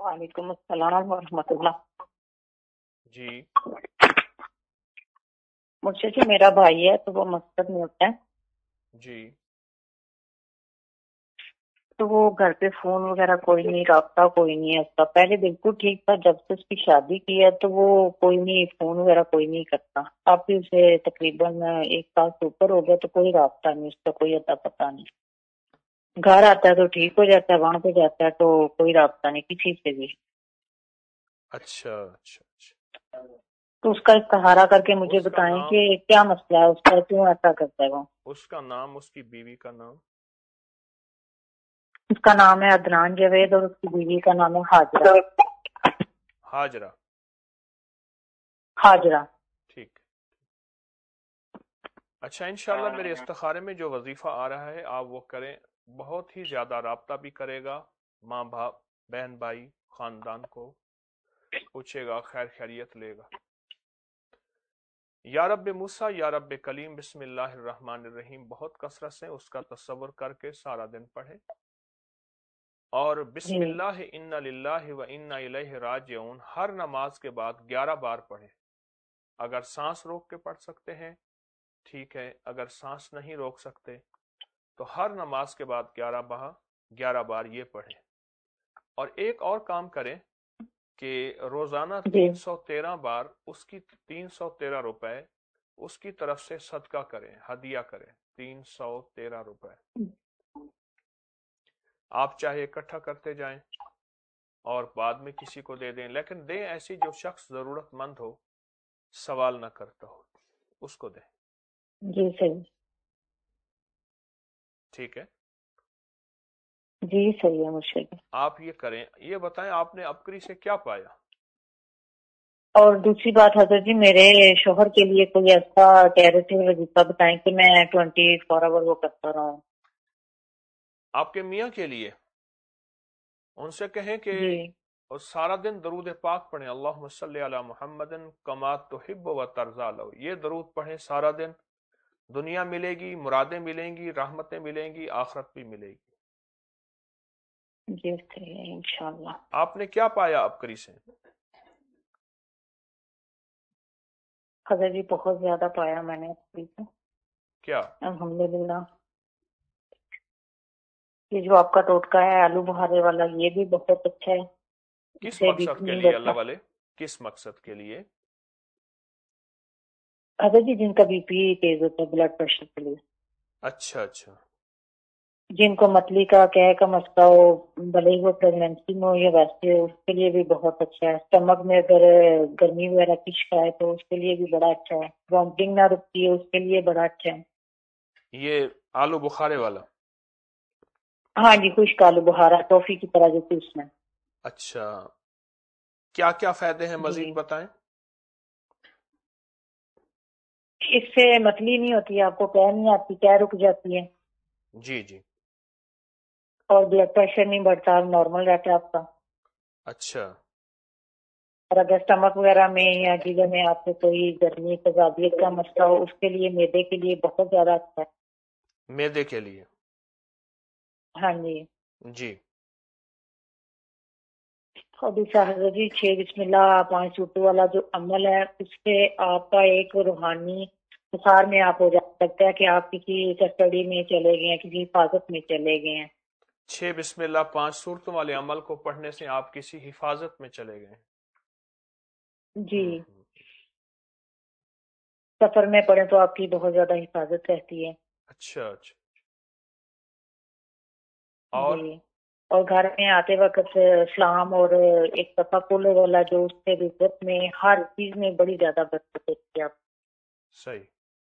وعلیکم السلام ورحمۃ اللہ. جی مجھے جو میرا بھائی ہے تو وہ مسجد میں ہوتا ہے، جی تو وہ گھر پہ فون وغیرہ کوئی نہیں، رابطہ کوئی نہیں ہے اس کا. پہلے بالکل ٹھیک تھا، جب سے اس کی شادی کی ہے تو وہ کوئی نہیں، فون وغیرہ کوئی نہیں کرتا. اب بھی اسے تقریباً 1 سال سے اوپر ہو گیا تو کوئی رابطہ نہیں اس کا، کوئی اتا پتہ نہیں. گھر آتا ہے تو ٹھیک ہو جاتا ہے، وہاں پہ جاتا ہے تو کوئی رابطہ نہیں کسی سے بھی. اچھا اچھا اچھا. تو اس کا استخارہ کر کے مجھے اس کا بتائیں نام کہ کیا مسئلہ ہے اس کا، کیوں ایسا کرتا ہے وہ. اس کا نام، اس کی بیوی کا نام؟ اس کا نام ہے عدنان جاوید اور اس کی بیوی کا نام ہے ہاجرہ. ہاجرہ. ہاجرہ. ٹھیک. اچھا، انشاءاللہ میرے استخارے میں جو وظیفہ آ رہا ہے آپ وہ کریں. بہت ہی زیادہ رابطہ بھی کرے گا، ماں باپ بہن بھائی خاندان کو پوچھے گا، خیر خیریت لے گا. یا رب موسیٰ یا رب کلیم بسم اللہ الرحمن الرحیم بہت کثرت سے اس کا تصور کر کے سارا دن پڑھے، اور بسم جی اللہ انا للہ و انا الیہ راجعون ہر نماز کے بعد 11 بار پڑھے. اگر سانس روک کے پڑھ سکتے ہیں ٹھیک ہے، اگر سانس نہیں روک سکتے تو ہر نماز کے بعد 11 بار یہ پڑھیں. اور ایک اور کام کریں کہ روزانہ جی 313 بار اس کی 313 روپے اس کی طرف سے صدقہ کریں، ہدیہ کریں. 313 روپے آپ چاہے اکٹھا کرتے جائیں اور بعد میں کسی کو دے دیں، لیکن دیں ایسی جو شخص ضرورت مند ہو، سوال نہ کرتا ہو، اس کو دیں. جی صحیح. ٹھیک ہے، جی صحیح ہے مرشد. آپ یہ کریں. یہ بتائیں آپ نے ابکری سے کیا پایا؟ اور دوسری بات حضرت جی، میرے شوہر کے لیے کوئی ایسا ٹیرٹی وظیفہ بتائیں کہ میں 24 آور وہ کرتا رہا ہوں. آپ کے میاں کے لیے ان سے کہیں کہ جی اور سارا دن درود پاک پڑھیں، اللہم صلی علی محمد کما تحب و ترضی لو. یہ درود پڑھیں سارا دن، دنیا ملے گی، مرادیں ملیں گی، رحمتیں ملیں گی، آخرت بھی ملے گی. جی صحیح ہے انشاءاللہ. آپ نے کیا پایا ابکری سے؟ حضرت جی بہت زیادہ پایا میں نے اپنی سے، کیا؟ الحمدللہ. یہ جو آپ کا ٹوٹکا ہے آلو بخارے والا، یہ بھی بہت اچھا ہے، اس کس سے بھی مقصد کے نہیں لیے بڑھتا. اللہ والے؟ کس مقصد کے لیے؟ حضرت جی جن کا بی پی تیز ہوتا ہے، بلڈ پریشر کے لیے، اچھا اچھا. جن کو متلی کا کہہ کا مسئلہ ہو، بھلے ہی وہ پریگنینسی میں ہو یا ویسے ہو، اس کے لیے بھی بہت اچھا ہے. اسٹمک میں اگر گرمی وغیرہ کی شکایت ہو اس کے لیے بھی بڑا اچھا ہے. وامٹنگ نہ رکتی ہے اس کے لیے بڑا اچھا ہے. یہ آلو بخارے والا؟ ہاں جی، خشک آلو بخارا ٹافی کی طرح جو تھی اس میں. اچھا، کیا کیا فائدے ہیں جی مزید بتائیں. اس سے متلی نہیں ہوتی، آپ کو کہہ نہیں آتی، کہہ رک جاتی ہے، جی جی. اور بلڈ پریشر نہیں بڑھتا، نارمل رہتا ہے آپ کا. اچھا اور اگر اسٹمک وغیرہ میں یا جگر میں آپ کو کوئی گرمی تجابیت کا مسئلہ ہو، اس کے لیے میدے کے لیے بہت زیادہ اچھا ہے. معدے کے لیے؟ ہاں جی. جی. اور دوسرا حضرت جی 6 بسم اللہ 5 اردو والا جو عمل ہے، اس سے آپ کا ایک روحانی مسار میں آپ ہو جا سکتا ہے کہ آپ کسی کسٹڈی میں چلے گئے ہیں، کسی حفاظت میں چلے گئے ہیں. 6 بسم اللہ 5 صورتوں والے عمل کو پڑھنے سے آپ کسی حفاظت میں چلے گئے. جی ہوں. سفر میں پڑھیں تو آپ کی بہت زیادہ حفاظت رہتی ہے. اچھا اچھا. اور جی. اور گھر میں آتے وقت اسلام اور ایک تفکر والا جو اس سے عزت میں ہر چیز میں بڑی زیادہ برکت ہوتی ہے. آپ صحیح.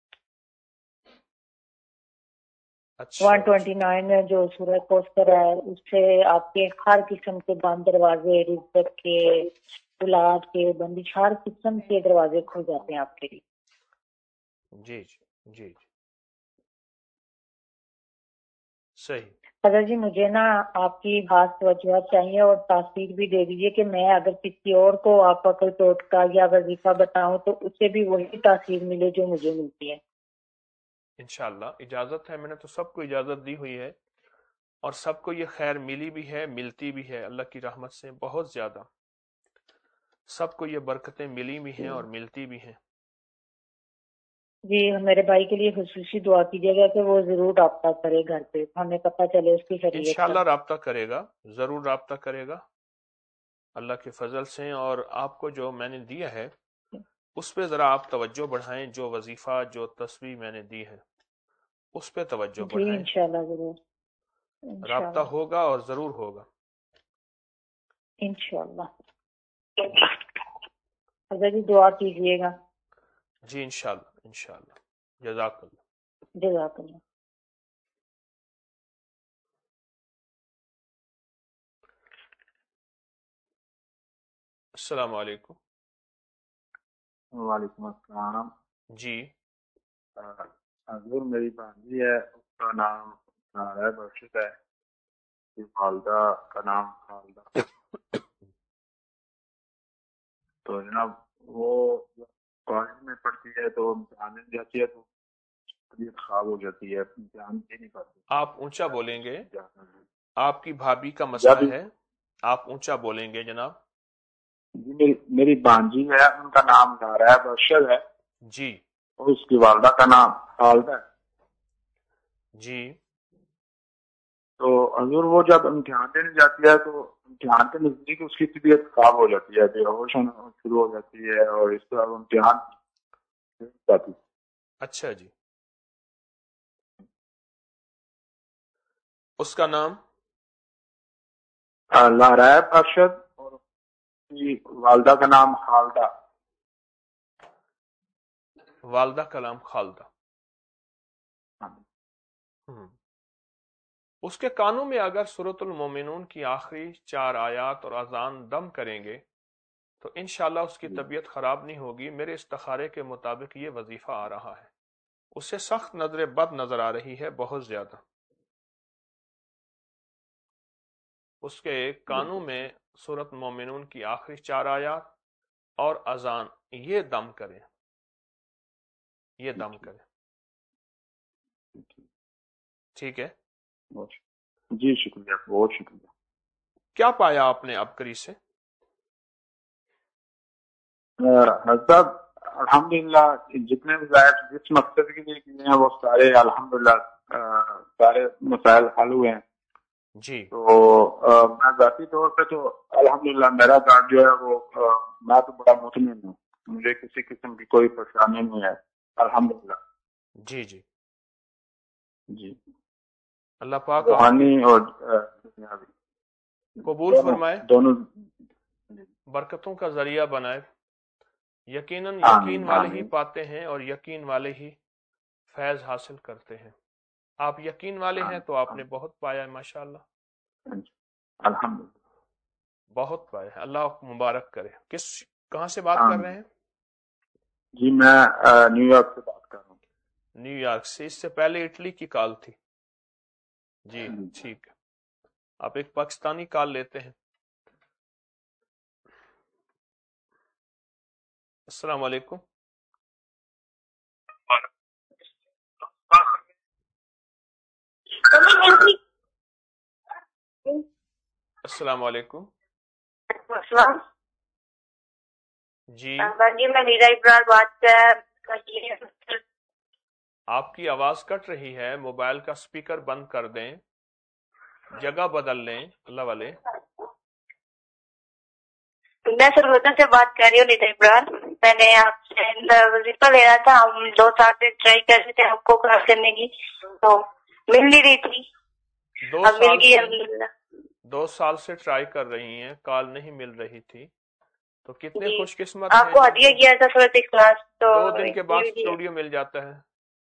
اچھا اچھا. 129 جو سورہ کوثر ہے، اس سے آپ کے ہر قسم کے بند دروازے، رزق کے، اولاد کے، بندش، ہر قسم کے دروازے کھل جاتے ہیں آپ کے لیے. جی جی جی جی. صحیح. حضرت جی مجھے نا آپ کی خاص توجہ چاہیے اور تاثیر بھی دے دیجیے کہ میں اگر کسی اور کو آپ کا کوئی ٹوٹکا یا وظیفہ بتاؤں تو اسے بھی وہی تاثیر ملے جو مجھے ملتی ہے. انشاءاللہ اجازت ہے، میں نے تو سب کو اجازت دی ہوئی ہے. اور سب کو یہ خیر ملی بھی ہے، ملتی بھی ہے اللہ کی رحمت سے بہت زیادہ، سب کو یہ برکتیں ملی بھی ہیں اور ملتی بھی ہیں۔ جی میرے بھائی کے لیے خصوصی دعا کیجیے گا کہ وہ ضرور رابطہ کرے گھر پہ، ہمیں پتہ چلے اس کی خیریت کا۔ انشاءاللہ رابطہ کرے گا، ضرور رابطہ کرے گا اللہ کے فضل سے۔ اور آپ کو جو میں نے دیا ہے اس پہ ذرا آپ توجہ بڑھائیں، جو وظیفہ جو تسبیح میں نے دی ہے اس پہ توجہ جی بڑھائیں، انشاءاللہ ضرور، رابطہ انشاءاللہ ہوگا اور ضرور ہوگا۔ انشاءاللہ حضرت جی دعا کیجیے گا۔ جی انشاءاللہ انشاءاللہ، جزاک اللہ۔ جزاک اللہ۔ السلام علیکم۔ وعلیکم السلام۔ جی حضور میری بھانجی ہے، اس کا نام نارائن برشت ہے، اس کی والدہ کا نام خالدہ۔ تو جناب وہ کالج میں پڑھتی ہے تو امتحان میں جاتی ہے تو طبیعت خراب ہو جاتی ہے، امتحان دے نہیں پاتی۔ آپ اونچا بولیں گے، آپ کی بھابھی کا مسئلہ جب ہے، آپ اونچا بولیں گے جناب۔ جی میری بھانجی ہے، ان کا نام نارائن برشت ہے جی اور اس کی والدہ کا نام خالدہ ہے۔ جی تو حضور وہ جب امتحان دینے جاتی ہے تو امتحان کے نزدیک اس کی طبیعت خراب ہو جاتی ہے، بے ہوش ہونا شروع ہو جاتی ہے اور اس طرح وہ امتحان نہیں جاتی۔ اچھا جی، اس کا نام؟ نارائن ارشد اور اس کی والدہ کا نام خالدہ۔ والدہ کا نام خالدہ۔ اس کے کانوں میں اگر سورۃ المومنون کی آخری 4 آیات اور اذان دم کریں گے تو انشاءاللہ اس کی طبیعت خراب نہیں ہوگی۔ میرے استخارے کے مطابق یہ وظیفہ آ رہا ہے، اسے سخت نظر بد نظر آ رہی ہے بہت زیادہ۔ اس کے کانوں میں سورۃ مومنون کی آخری 4 آیات اور اذان یہ دم کریں، یہ دم کریں، ٹھیک ہے؟ جی شکریہ، بہت شکریہ۔ کیا پایا آپ نے عبقری سے؟ حضرت الحمدللہ جتنے وظائف جس مقصد کے لیے کیے ہیں وہ سارے الحمدللہ سارے مسائل حل ہوئے ہیں۔ جی تو میں ذاتی طور پہ تو الحمدللہ میرا کارڈ جو ہے وہ میں تو بڑا مطمئن ہوں، مجھے کسی قسم کی کوئی پریشانی نہیں ہے الحمدللہ۔ جی جی جی اللہ پاک آپ روحانی اور دنیاوی قبول فرمائے، دونوں۔ برکتوں کا ذریعہ بنائے۔ یقیناً آمین، یقین والے ہی آمین۔ پاتے ہیں اور یقین والے ہی فیض حاصل کرتے ہیں۔ آپ یقین والے ہیں تو آپ نے بہت پایا ہے، ماشاءاللہ الحمدللہ بہت پایا ہے، اللہ آپ کو مبارک کرے۔ کہاں سے بات کر رہے ہیں؟ جی میں نیو یارک سے بات کر رہا ہوں۔ نیو یارک سے؟ اس سے پہلے اٹلی کی کال تھی۔ جی ٹھیک ہے، آپ ایک پاکستانی کال لیتے ہیں۔ السلام علیکم۔ السلام علیکم۔ السلام جی جی میں نیرا ابرار بات کر رہی ہوں۔ آپ کی آواز کٹ رہی ہے، موبائل کا سپیکر بند کر دیں، جگہ بدل لیں اللہ والے۔ میں سرگودا سے بات کر رہی ہوں نیرا ابرار۔ میں نے آپ سے وظیفہ لینا تھا، ہم 2 سال سے ٹرائی کر رہے تھے آپ کو کال کرنے کی تو مل نہیں رہی تھی، اب مل گئی الحمدللہ۔ 2 سال سے ٹرائی کر رہی ہیں، کال نہیں مل رہی تھی، تو کتنے جی خوش قسمت آپ کو ہیں۔ ہدیہ کیا تھا سورۃ اخلاص تو 2 دن کے بعد اسٹوڈیو مل جاتا ہے۔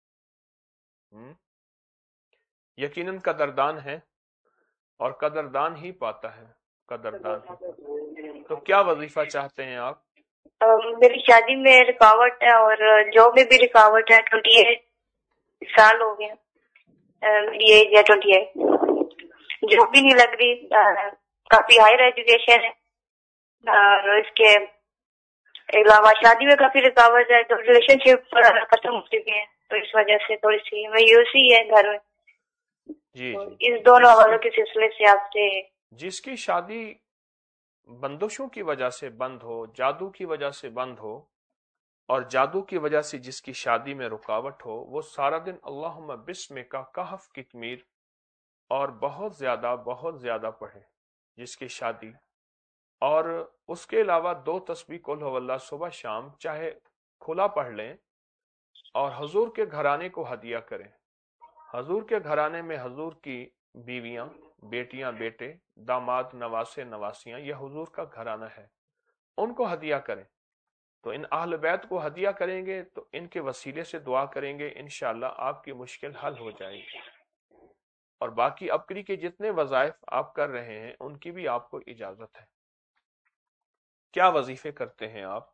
یقیناً قدردان ہے اور قدردان ہی پاتا ہے، قدردان ہی پاتا۔ تو کیا وظیفہ چاہتے ہیں آپ؟ میری شادی میں رکاوٹ ہے اور جاب میں بھی رکاوٹ ہے، 28 سال ہو گئے، میری ایج ہے 28، جاب بھی نہیں لگ رہی، کافی ہائر ایجوکیشن ہے اور اس کے علاوہ شادی میں کافی رکاوٹ ہے، تو ریلیشن شپ ختم ہو چکی ہے، تو اس وجہ سے تھوڑی سی مایوسی ہے گھر میں۔ جی تو جی اس دونوں حوالوں کے سلسلے سے آپ سے. جس کی شادی بندشوں کی وجہ سے بند ہو، جادو کی وجہ سے بند ہو، اور جادو کی وجہ سے جس کی شادی میں رکاوٹ ہو، وہ سارا دن اللہم بسم کا کہف کتمیر اور بہت زیادہ پڑھے جس کی شادی. اور اس کے علاوہ 2 تسبیح قل ہو اللہ صبح شام چاہے کھلا پڑھ لیں، اور حضور کے گھرانے کو ہدیہ کریں. حضور کے گھرانے میں حضور کی بیویاں، بیٹیاں، بیٹے، داماد، نواسے، نواسیاں، یہ حضور کا گھرانہ ہے، ان کو ہدیہ کریں. تو ان اہل بیت کو ہدیہ کریں گے تو ان کے وسیلے سے دعا کریں گے، انشاءاللہ آپ کی مشکل حل ہو جائے گی. اور باقی ابکری کے جتنے وظائف آپ کر رہے ہیں ان کی بھی آپ کو اجازت ہے. کیا وظیفے کرتے ہیں آپ؟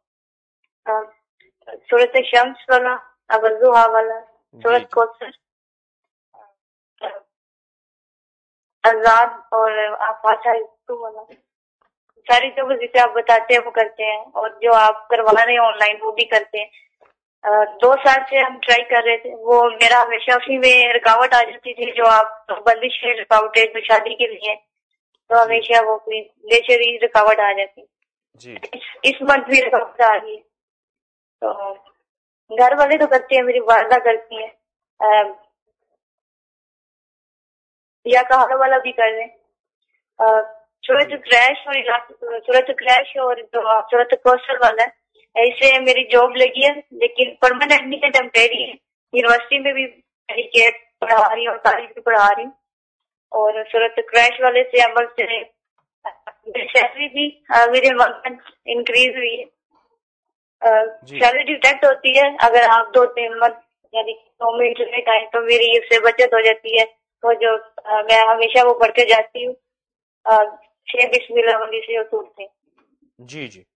سورت شمس والا، ابوالضحیٰ والا، جی سورت جی کوثر، آزاد اور آفات والا. ساری جو وظیفے آپ بتاتے ہیں وہ کرتے ہیں، اور جو آپ کروا رہے ہیں آن لائن وہ بھی کرتے ہیں. 2 سال سے ہم ٹرائی کر رہے تھے، وہ میرا ہمیشہ اسی میں رکاوٹ آ جاتی تھی، جو آپ بندش ہے رکاوٹ ہے جو شادی کے لیے، تو جی ہمیشہ وہ کوئی نیچر ہی رکاوٹ آ جاتی. جی اس منتھ بھی رکاوٹ آ رہی ہے. تو گھر والے تو کرتے ہیں، میری والدہ کرتی ہیں، یا کہاں والا بھی کر رہے ہیں. صورت کریش اور جو صورت کوثر والا ہے، اس سے میری جاب لگی ہے، لیکن پرماننٹ نہیں ہے، ٹیمپریری ہے. یونیورسٹی میں بھی پڑھا رہی ہوں اور کالج بھی پڑھا رہی ہوں. اور صورت کریش والے سے عمل سے میری سیلری بھی میرے انکریز ہوئی ہے. جی سیلری ڈیٹیکٹ ہوتی ہے اگر آپ 2-3 منتھ یعنی 2 منٹ لیٹ آئے، تو میری اس سے بچت ہو جاتی ہے. وہ جو میں ہمیشہ وہ پڑھتے جاتی ہوں، 6 بسم اللہ والی سے اصول سے. جی جی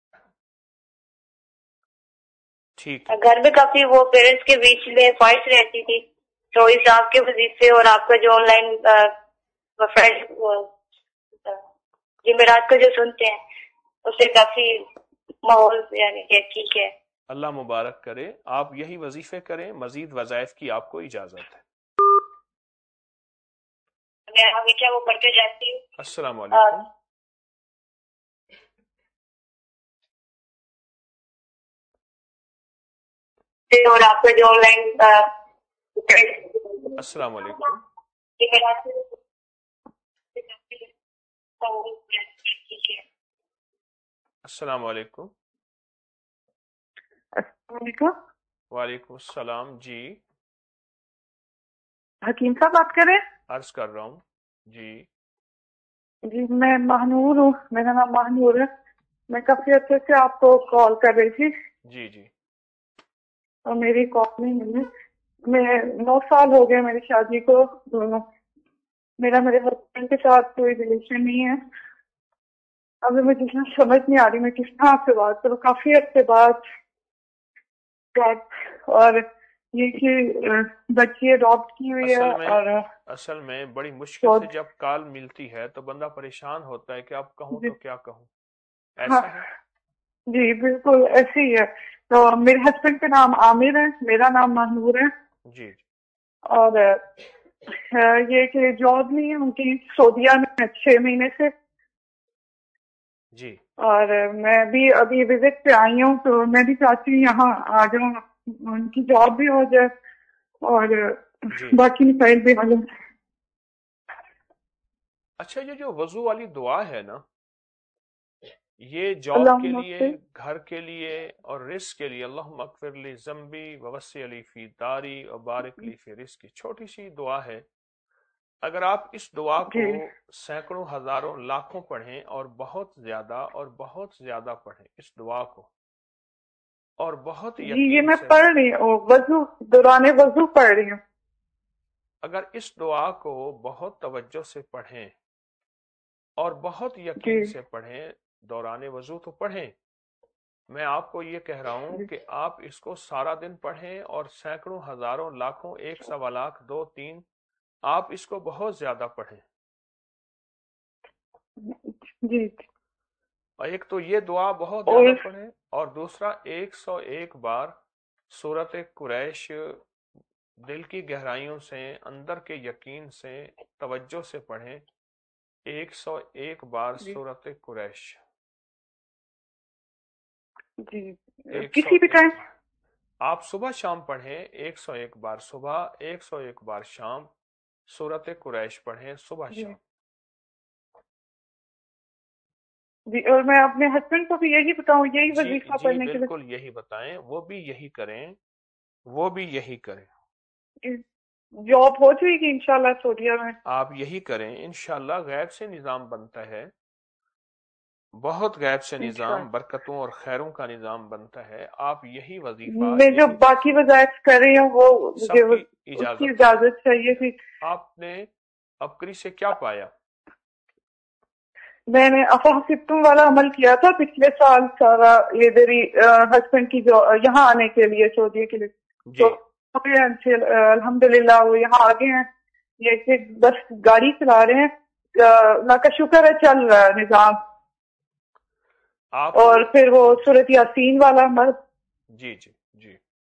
ٹھیک ہے. گھر میں کافی وہ پیرنٹس کے بیچ میں فائٹس رہتی تھی، تو اس آپ کے وظیفے اور آپ کا جو آن لائن جمعرات کو جو سنتے ہیں اس سے کافی ماحول یعنی کہ ٹھیک ہے. اللہ مبارک کرے، آپ یہی وظیفے کریں، مزید وظائف کی آپ کو اجازت ہے. میں ہمیشہ وہ پڑھتے جاتی ہوں. السلام علیکم. اور آپ کا جو آن لائن السلام علیکم. السلام علیکم. السلام علیکم. وعلیکم السلام. جی حکیم صاحب بات کر رہے ہیں؟ عرض کر رہا ہوں. جی جی میں ماہنور ہوں، میرا نام ماہنور ہے. میں کافی عرصے سے آپ کو کال کر رہی تھی جی جی اور میری کال نہیں ملی. میں 9 سال ہو گئے میری شادی کو. میرا میرے ہسبینڈ کے ساتھ کوئی ریلیشن نہیں ہے. ابھی مجھے سمجھ نہیں آ رہی میں کس طرح سے بات کروں. کافی عرصے بعد اور یہ کہ بچی اڈاپٹ کی ہوئی ہے. اور اصل میں بڑی مشکل سے جب کال ملتی ہے تو بندہ پریشان ہوتا ہے کہ اب کہوں تو کیا کہوں. ایسا ہے؟ جی بالکل ایسے ہی ہے. تو میرے ہسبینڈ کا نام عامر ہے، میرا نام ماہنور ہے. جی اور یہ کہ جاب نہیں ہے ان کی سعودیہ میں 6 مہینے سے. جی اور میں بھی ابھی وزٹ پہ آئی ہوں، تو میں بھی چاہتی ہوں یہاں آ جاؤں، ان کی جاب بھی ہو جائے اور جی باقی مسائل بھی ہو جائیں. اچھا، یہ جو وضو والی دعا ہے نا، یہ جاب کے اللہم لیے، اغفر. گھر کے لیے اور رزق کے لیے، اللہم اغفر لی ذنبی ووسع لی فی داری وبارک لی فی رزقی، چھوٹی سی دعا ہے. اگر آپ اس دعا کو جی سینکڑوں، ہزاروں، لاکھوں پڑھیں اور بہت زیادہ پڑھیں اس دعا کو، اور بہت جی یہ یقین میں سے پڑھ پڑھیں. رہی ہوں، وضو دوران وضو پڑھ رہی ہوں. اگر اس دعا کو بہت توجہ سے پڑھیں اور بہت جی یقین سے پڑھیں، دوران وضو تو پڑھیں، میں آپ کو یہ کہہ رہا ہوں کہ آپ اس کو سارا دن پڑھیں اور سینکڑوں، ہزاروں، لاکھوں، 1 سوا لاکھ، 2 3 آپ اس کو بہت زیادہ پڑھیں. جی اور ایک تو یہ دعا بہت اور زیادہ پڑھیں، اور دوسرا 101 بار سورت قریش دل کی گہرائیوں سے، اندر کے یقین سے، توجہ سے پڑھیں 101 بار جی سورۃ قریش. جی 101 کسی بھی ٹائم. آپ صبح شام پڑھیں 101 بار صبح، 101 بار شام سورۃ قریش پڑھیں صبح جی شام. جی اور میں اپنے ہسبینڈ کو بھی یہی بتاؤں، یہی جی وظیفہ جی پڑھنے کے بالکل یہی بتائیں، وہ بھی یہی کریں، وہ بھی یہی کریں. لیے جاب ہو جائے گی انشاءاللہ سعودیہ میں. آپ یہی کریں انشاءاللہ. غیب سے نظام بنتا ہے، بہت غیب سے نظام، برکتوں اور خیروں کا نظام بنتا ہے. آپ یہی وظیفہ، میں جو یہی باقی وظائف کر رہی ہوں وہ مجھے سب کی اس کی اجازت. اجازت چاہیے تھی. آپ نے ابکری سے کیا پایا؟ میں نے افاہتم والا عمل کیا تھا پچھلے سال سارا، یہ میری ہسبینڈ کی جو یہاں آنے کے لیے سعودیہ کے لیے، جی تو الحمدللہ وہ یہاں آگے ہیں. یہ کہ بس گاڑی چلا رہے ہیں، اللہ کا شکر ہے چل رہا ہے نظام. آپ اور پھر وہ سورۃ یاسین والا عمل جی جی جی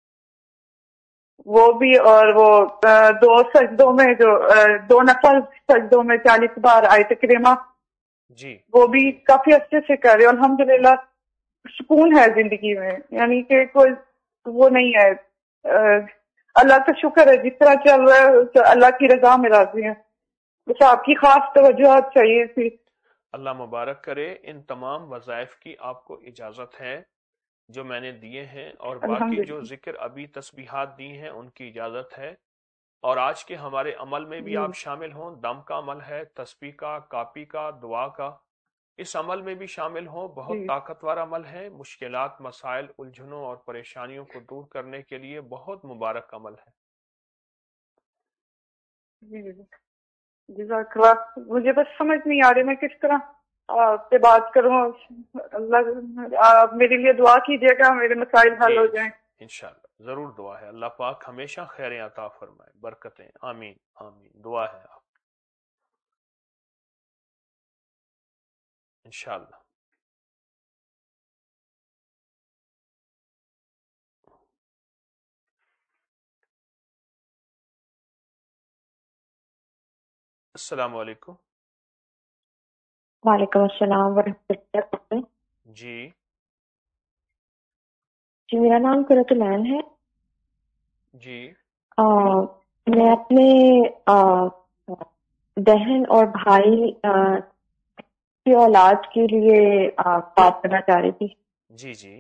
وہ بھی، اور وہ 2 سجدوں میں جو 2 نفل سجدوں میں 40 بار آیت کریمہ، جی وہ بھی کافی اچھے سے کر رہے. الحمدللہ سکون ہے زندگی میں، یعنی کہ کوئی وہ نہیں ہے. اللہ کا شکر ہے جس طرح چل رہا ہے، اللہ کی رضا میں راضی ہے. بس آپ کی خاص توجہات چاہیے تھی. اللہ مبارک کرے. ان تمام وظائف کی آپ کو اجازت ہے جو میں نے دیے ہیں، اور باقی جو الحمدللہ ذکر ابھی تسبیحات دی ہیں ان کی اجازت ہے. اور آج کے ہمارے عمل میں بھی جی آپ شامل ہوں. دم کا عمل ہے، تسبیح کا، کاپی کا، دعا کا، اس عمل میں بھی شامل ہوں. بہت جی طاقتور عمل ہے. مشکلات، مسائل، الجھنوں اور پریشانیوں کو دور کرنے کے لیے بہت مبارک عمل ہے. جی جزاک اللہ. مجھے بس سمجھ نہیں آ رہی میں کس طرح آپ سے بات کروں. اللہ آپ میرے لیے دعا کیجیے گا، میرے مسائل حل ہو جی جائیں. انشاءاللہ ضرور دعا ہے. اللہ پاک ہمیشہ خیریں عطا فرمائے، برکتیں. آمین آمین. دعا ہے آپ انشاءاللہ. السلام علیکم. وعلیکم السلام ورحمۃ اللہ وبرکاتہ. جی جی میرا نام قرۃ العین ہے. جی میں اپنے بہن اور بھائی کی اولاد کے لیے بات کرنا چاہ رہی تھی. جی جی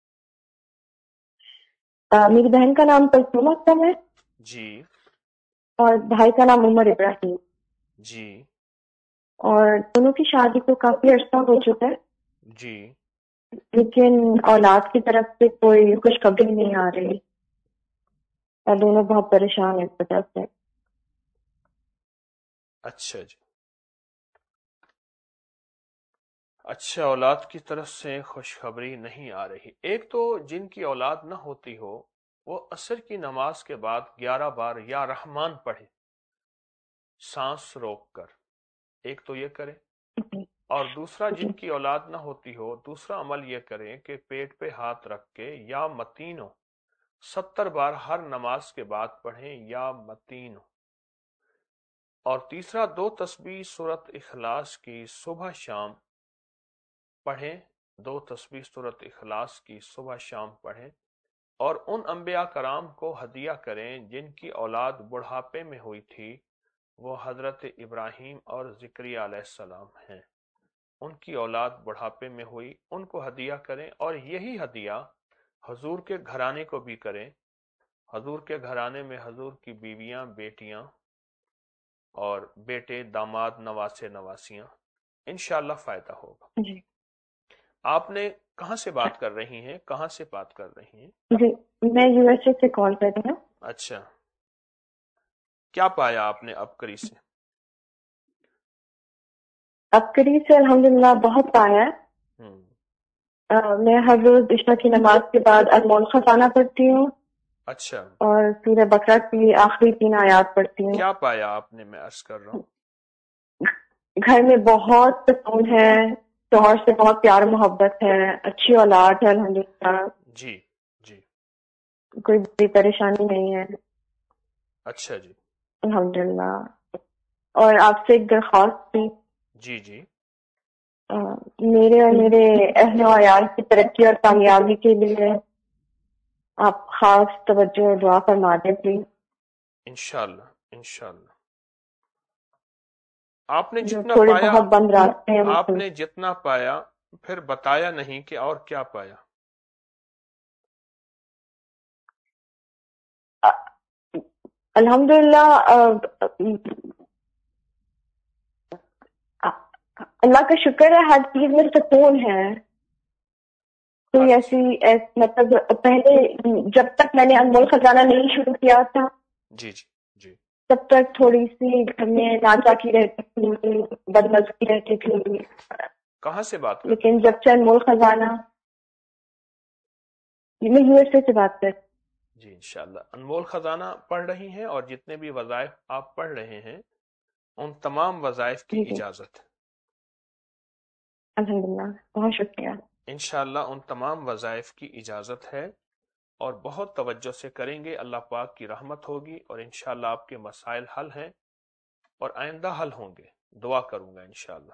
میری بہن کا نام تسلیمہ اختر ہے جی اور بھائی کا نام عمر ابراہیم. جی اور دونوں کی شادی کو کافی عرصہ ہو چکا ہے، جی لیکن اولاد کی طرف سے کوئی خوشخبری نہیں آ رہی اور دونوں بہت پریشان ہیں اس وجہ سے. اچھا جی. اچھا، اولاد کی طرف سے خوشخبری نہیں آ رہی. ایک تو جن کی اولاد نہ ہوتی ہو وہ عصر کی نماز کے بعد 11 بار یا رحمان پڑھے سانس روک کر. ایک تو یہ کرے. اور دوسرا جن کی اولاد نہ ہوتی ہو دوسرا عمل یہ کریں کہ پیٹ پہ ہاتھ رکھ کے یا متینو 70 بار ہر نماز کے بعد پڑھیں یا متینو. اور تیسرا 2 تسبیح سورۃ اخلاص کی صبح شام پڑھیں. 2 تسبیح سورۃ اخلاص کی صبح شام پڑھیں. اور ان انبیاء کرام کو ہدیہ کریں جن کی اولاد بڑھاپے میں ہوئی تھی. وہ حضرت ابراہیم اور زکریا علیہ السلام ہیں. ان کی اولاد بڑھاپے میں ہوئی، ان کو ہدیہ کریں. اور یہی ہدیہ حضور کے گھرانے کو بھی کریں. حضور کے گھرانے میں حضور کی بیویاں، بیٹیاں اور بیٹے، داماد، نواسے، نواسیاں، انشاءاللہ فائدہ ہوگا. جی آپ نے کہاں سے بات کر رہی ہیں؟ کہاں سے بات کر رہی ہیں؟ جی میں یو ایس اے سے کال کر رہی ہوں. اچھا، کیا پایا آپ نے ابکری سے؟ ابکری سے الحمدللہ بہت پایا ہے. میں ہر روز عشاء کی نماز کے بعد المول خزانہ پڑھتی ہوں اچھا، اور سورہ بقرہ کی آخری 3 آیات پڑھتی ہوں. کیا پایا آپ نے؟ میں عرض کر رہا ہوں. گھر میں بہت سکون ہے، شوہر سے بہت پیار محبت ہے، اچھی اولاد ہے الحمدللہ، جی جی کوئی بڑی پریشانی نہیں ہے. اچھا جی الحمدللہ. اور آپ سے ایک درخواست تھی. جی جی میرے اور میرے اہل و عیال کی ترقی اور کامیابی کے لیے آپ خاص توجہ اور دعا فرما دیں پلیز. انشاءاللہ انشاءاللہ. آپ نے جو جتنا تھوڑے پایا بہت بند راستے ہیں آپ نے جتنا پایا پھر بتایا نہیں کہ اور کیا پایا. الحمدللہ اللہ کا شکر ہے ہر چیز میں سکون ہے. کوئی مطلب پہلے جب تک میں نے انمول خزانہ نہیں شروع کیا تھا جی جی جی تب تک تھوڑی سی گھر میں ناچاکی رہتی تھی, بدمزگی رہتی تھی. کہاں سے بات کر لیکن جب سے انمول خزانہ, میں یو ایس اے سے بات کر. جی انشاءاللہ انمول خزانہ پڑھ رہی ہیں اور جتنے بھی وظائف آپ پڑھ رہے ہیں ان تمام وظائف کی جی اجازت. الحمدللہ بہت شکریہ. انشاءاللہ ان تمام وظائف کی اجازت ہے اور بہت توجہ سے کریں گے. اللہ پاک کی رحمت ہوگی اور انشاءاللہ آپ کے مسائل حل ہیں اور آئندہ حل ہوں گے. دعا کروں گا انشاءاللہ.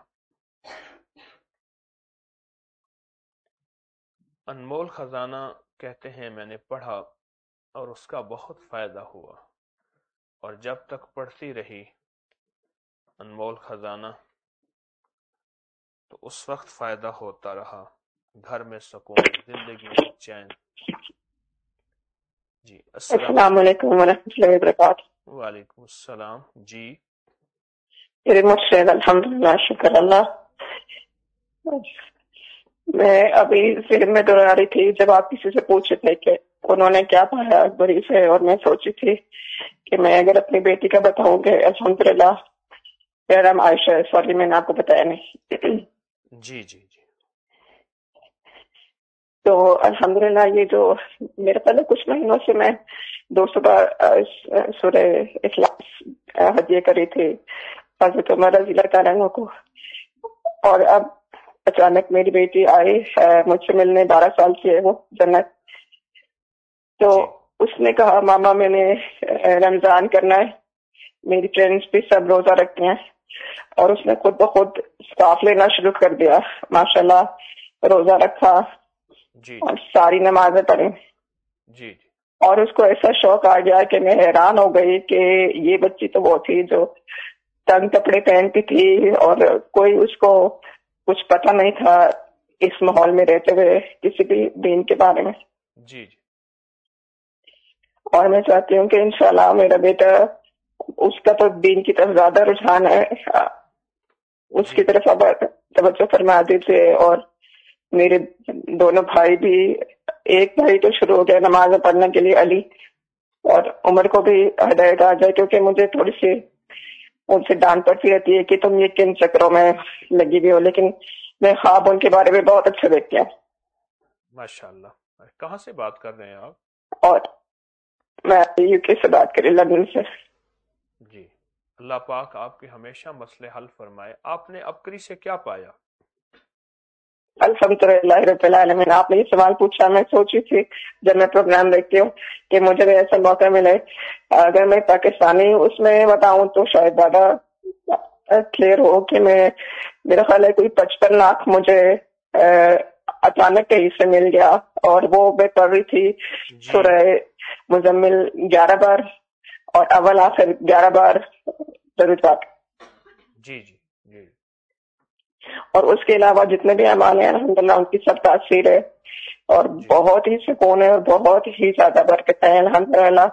انمول خزانہ کہتے ہیں میں نے پڑھا اور اس کا بہت فائدہ ہوا, اور جب تک پڑھتی رہی انمول خزانہ تو اس وقت فائدہ ہوتا رہا, گھر میں سکون, زندگی میں چین. جی السلام علیکم ورحمۃ اللہ وبرکاتہ. وعلیکم السلام. جی میرے مشرد الحمدللہ شکر اللہ. میں ابھی ذہن میں دوہرا رہی تھی جب آپ کسی سے پوچھے تھے کہ انہوں نے کیا پڑھا اکبری سے, اور میں سوچی تھی کہ میں اگر اپنی بیٹی کا بتاؤں کہ الحمدللہ میرا نام عائشہ ہے. سوری میں نے آپ کو بتایا نہیں. جی جی جی تو الحمدللہ یہ جو میرے پہلے کچھ مہینوں سے میں 200 بار سورہ اخلاص ہدیہ کری تھی حضرت عمر رضی اللہ تعالیٰ عنہ کو, اور اب اچانک میری بیٹی آئی مجھ سے ملنے, 12 سال کی ہے وہ جنت. تو اس نے کہا ماما میں نے رمضان کرنا ہے, میری فرینڈس بھی سب روزہ رکھتے ہیں, اور اس نے خود بخود اسٹاف لینا شروع کر دیا. ماشاءاللہ روزہ رکھا جی اور ساری نمازیں پڑھی, جی جی اور اس کو ایسا شوق آ گیا کہ میں حیران ہو گئی کہ یہ بچی تو وہ تھی جو تنگ کپڑے پہنتی تھی اور کوئی اس کو کچھ پتہ نہیں تھا اس ماحول میں رہتے ہوئے کسی بھی دین کے بارے میں. جی جی اور میں چاہتی ہوں کہ انشاءاللہ میرا بیٹا, اس کا تو دین کی طرف زیادہ رجحان ہے, اس کی طرف اب توجہ فرما دیجیے. اور میرے دونوں بھائی بھی, ایک بھائی تو شروع ہو گیا نماز پڑھنے کے لیے علی, اور عمر کو بھی ہدایت آ جائے, کیونکہ مجھے تھوڑی سی ان سے ڈانٹ پڑتی رہتی ہے کہ تم یہ کن چکروں میں لگی ہوئی ہو, لیکن میں خواب ان کے بارے میں بہت اچھے دیکھتی ہوں. ماشاءاللہ. کہاں سے بات کر رہے ہیں آپ؟ اور میں یو کے سے بات کری, لندن سے. جی اللہ پاک آپ کے ہمیشہ مسئلے حل فرمائے. آپ نے ابکری سے کیا پایا؟ الحمدللہ رب العالمین. آپ نے یہ سوال پوچھا, میں سوچی تھی جب میں پروگرام دیکھتی ہوں کہ مجھے ایسا موقع ملے, اگر میں پاکستانی اس میں بتاؤں تو شاید زیادہ کلیئر ہو کہ میرا خیال ہے کوئی 55 لاکھ مجھے اچانک کہیں سے مل گیا, اور وہ میں پڑھ رہی تھی سورہ مزمل 11 بار اور اول آخر 11 بار درود پاک. جی جی جی اور اس کے علاوہ جتنے بھی اعمال ہیں الحمدللہ ان کی سب تاثیر ہے, اور بہت ہی سکون ہے اور بہت ہی زیادہ برکت ہے الحمدللہ,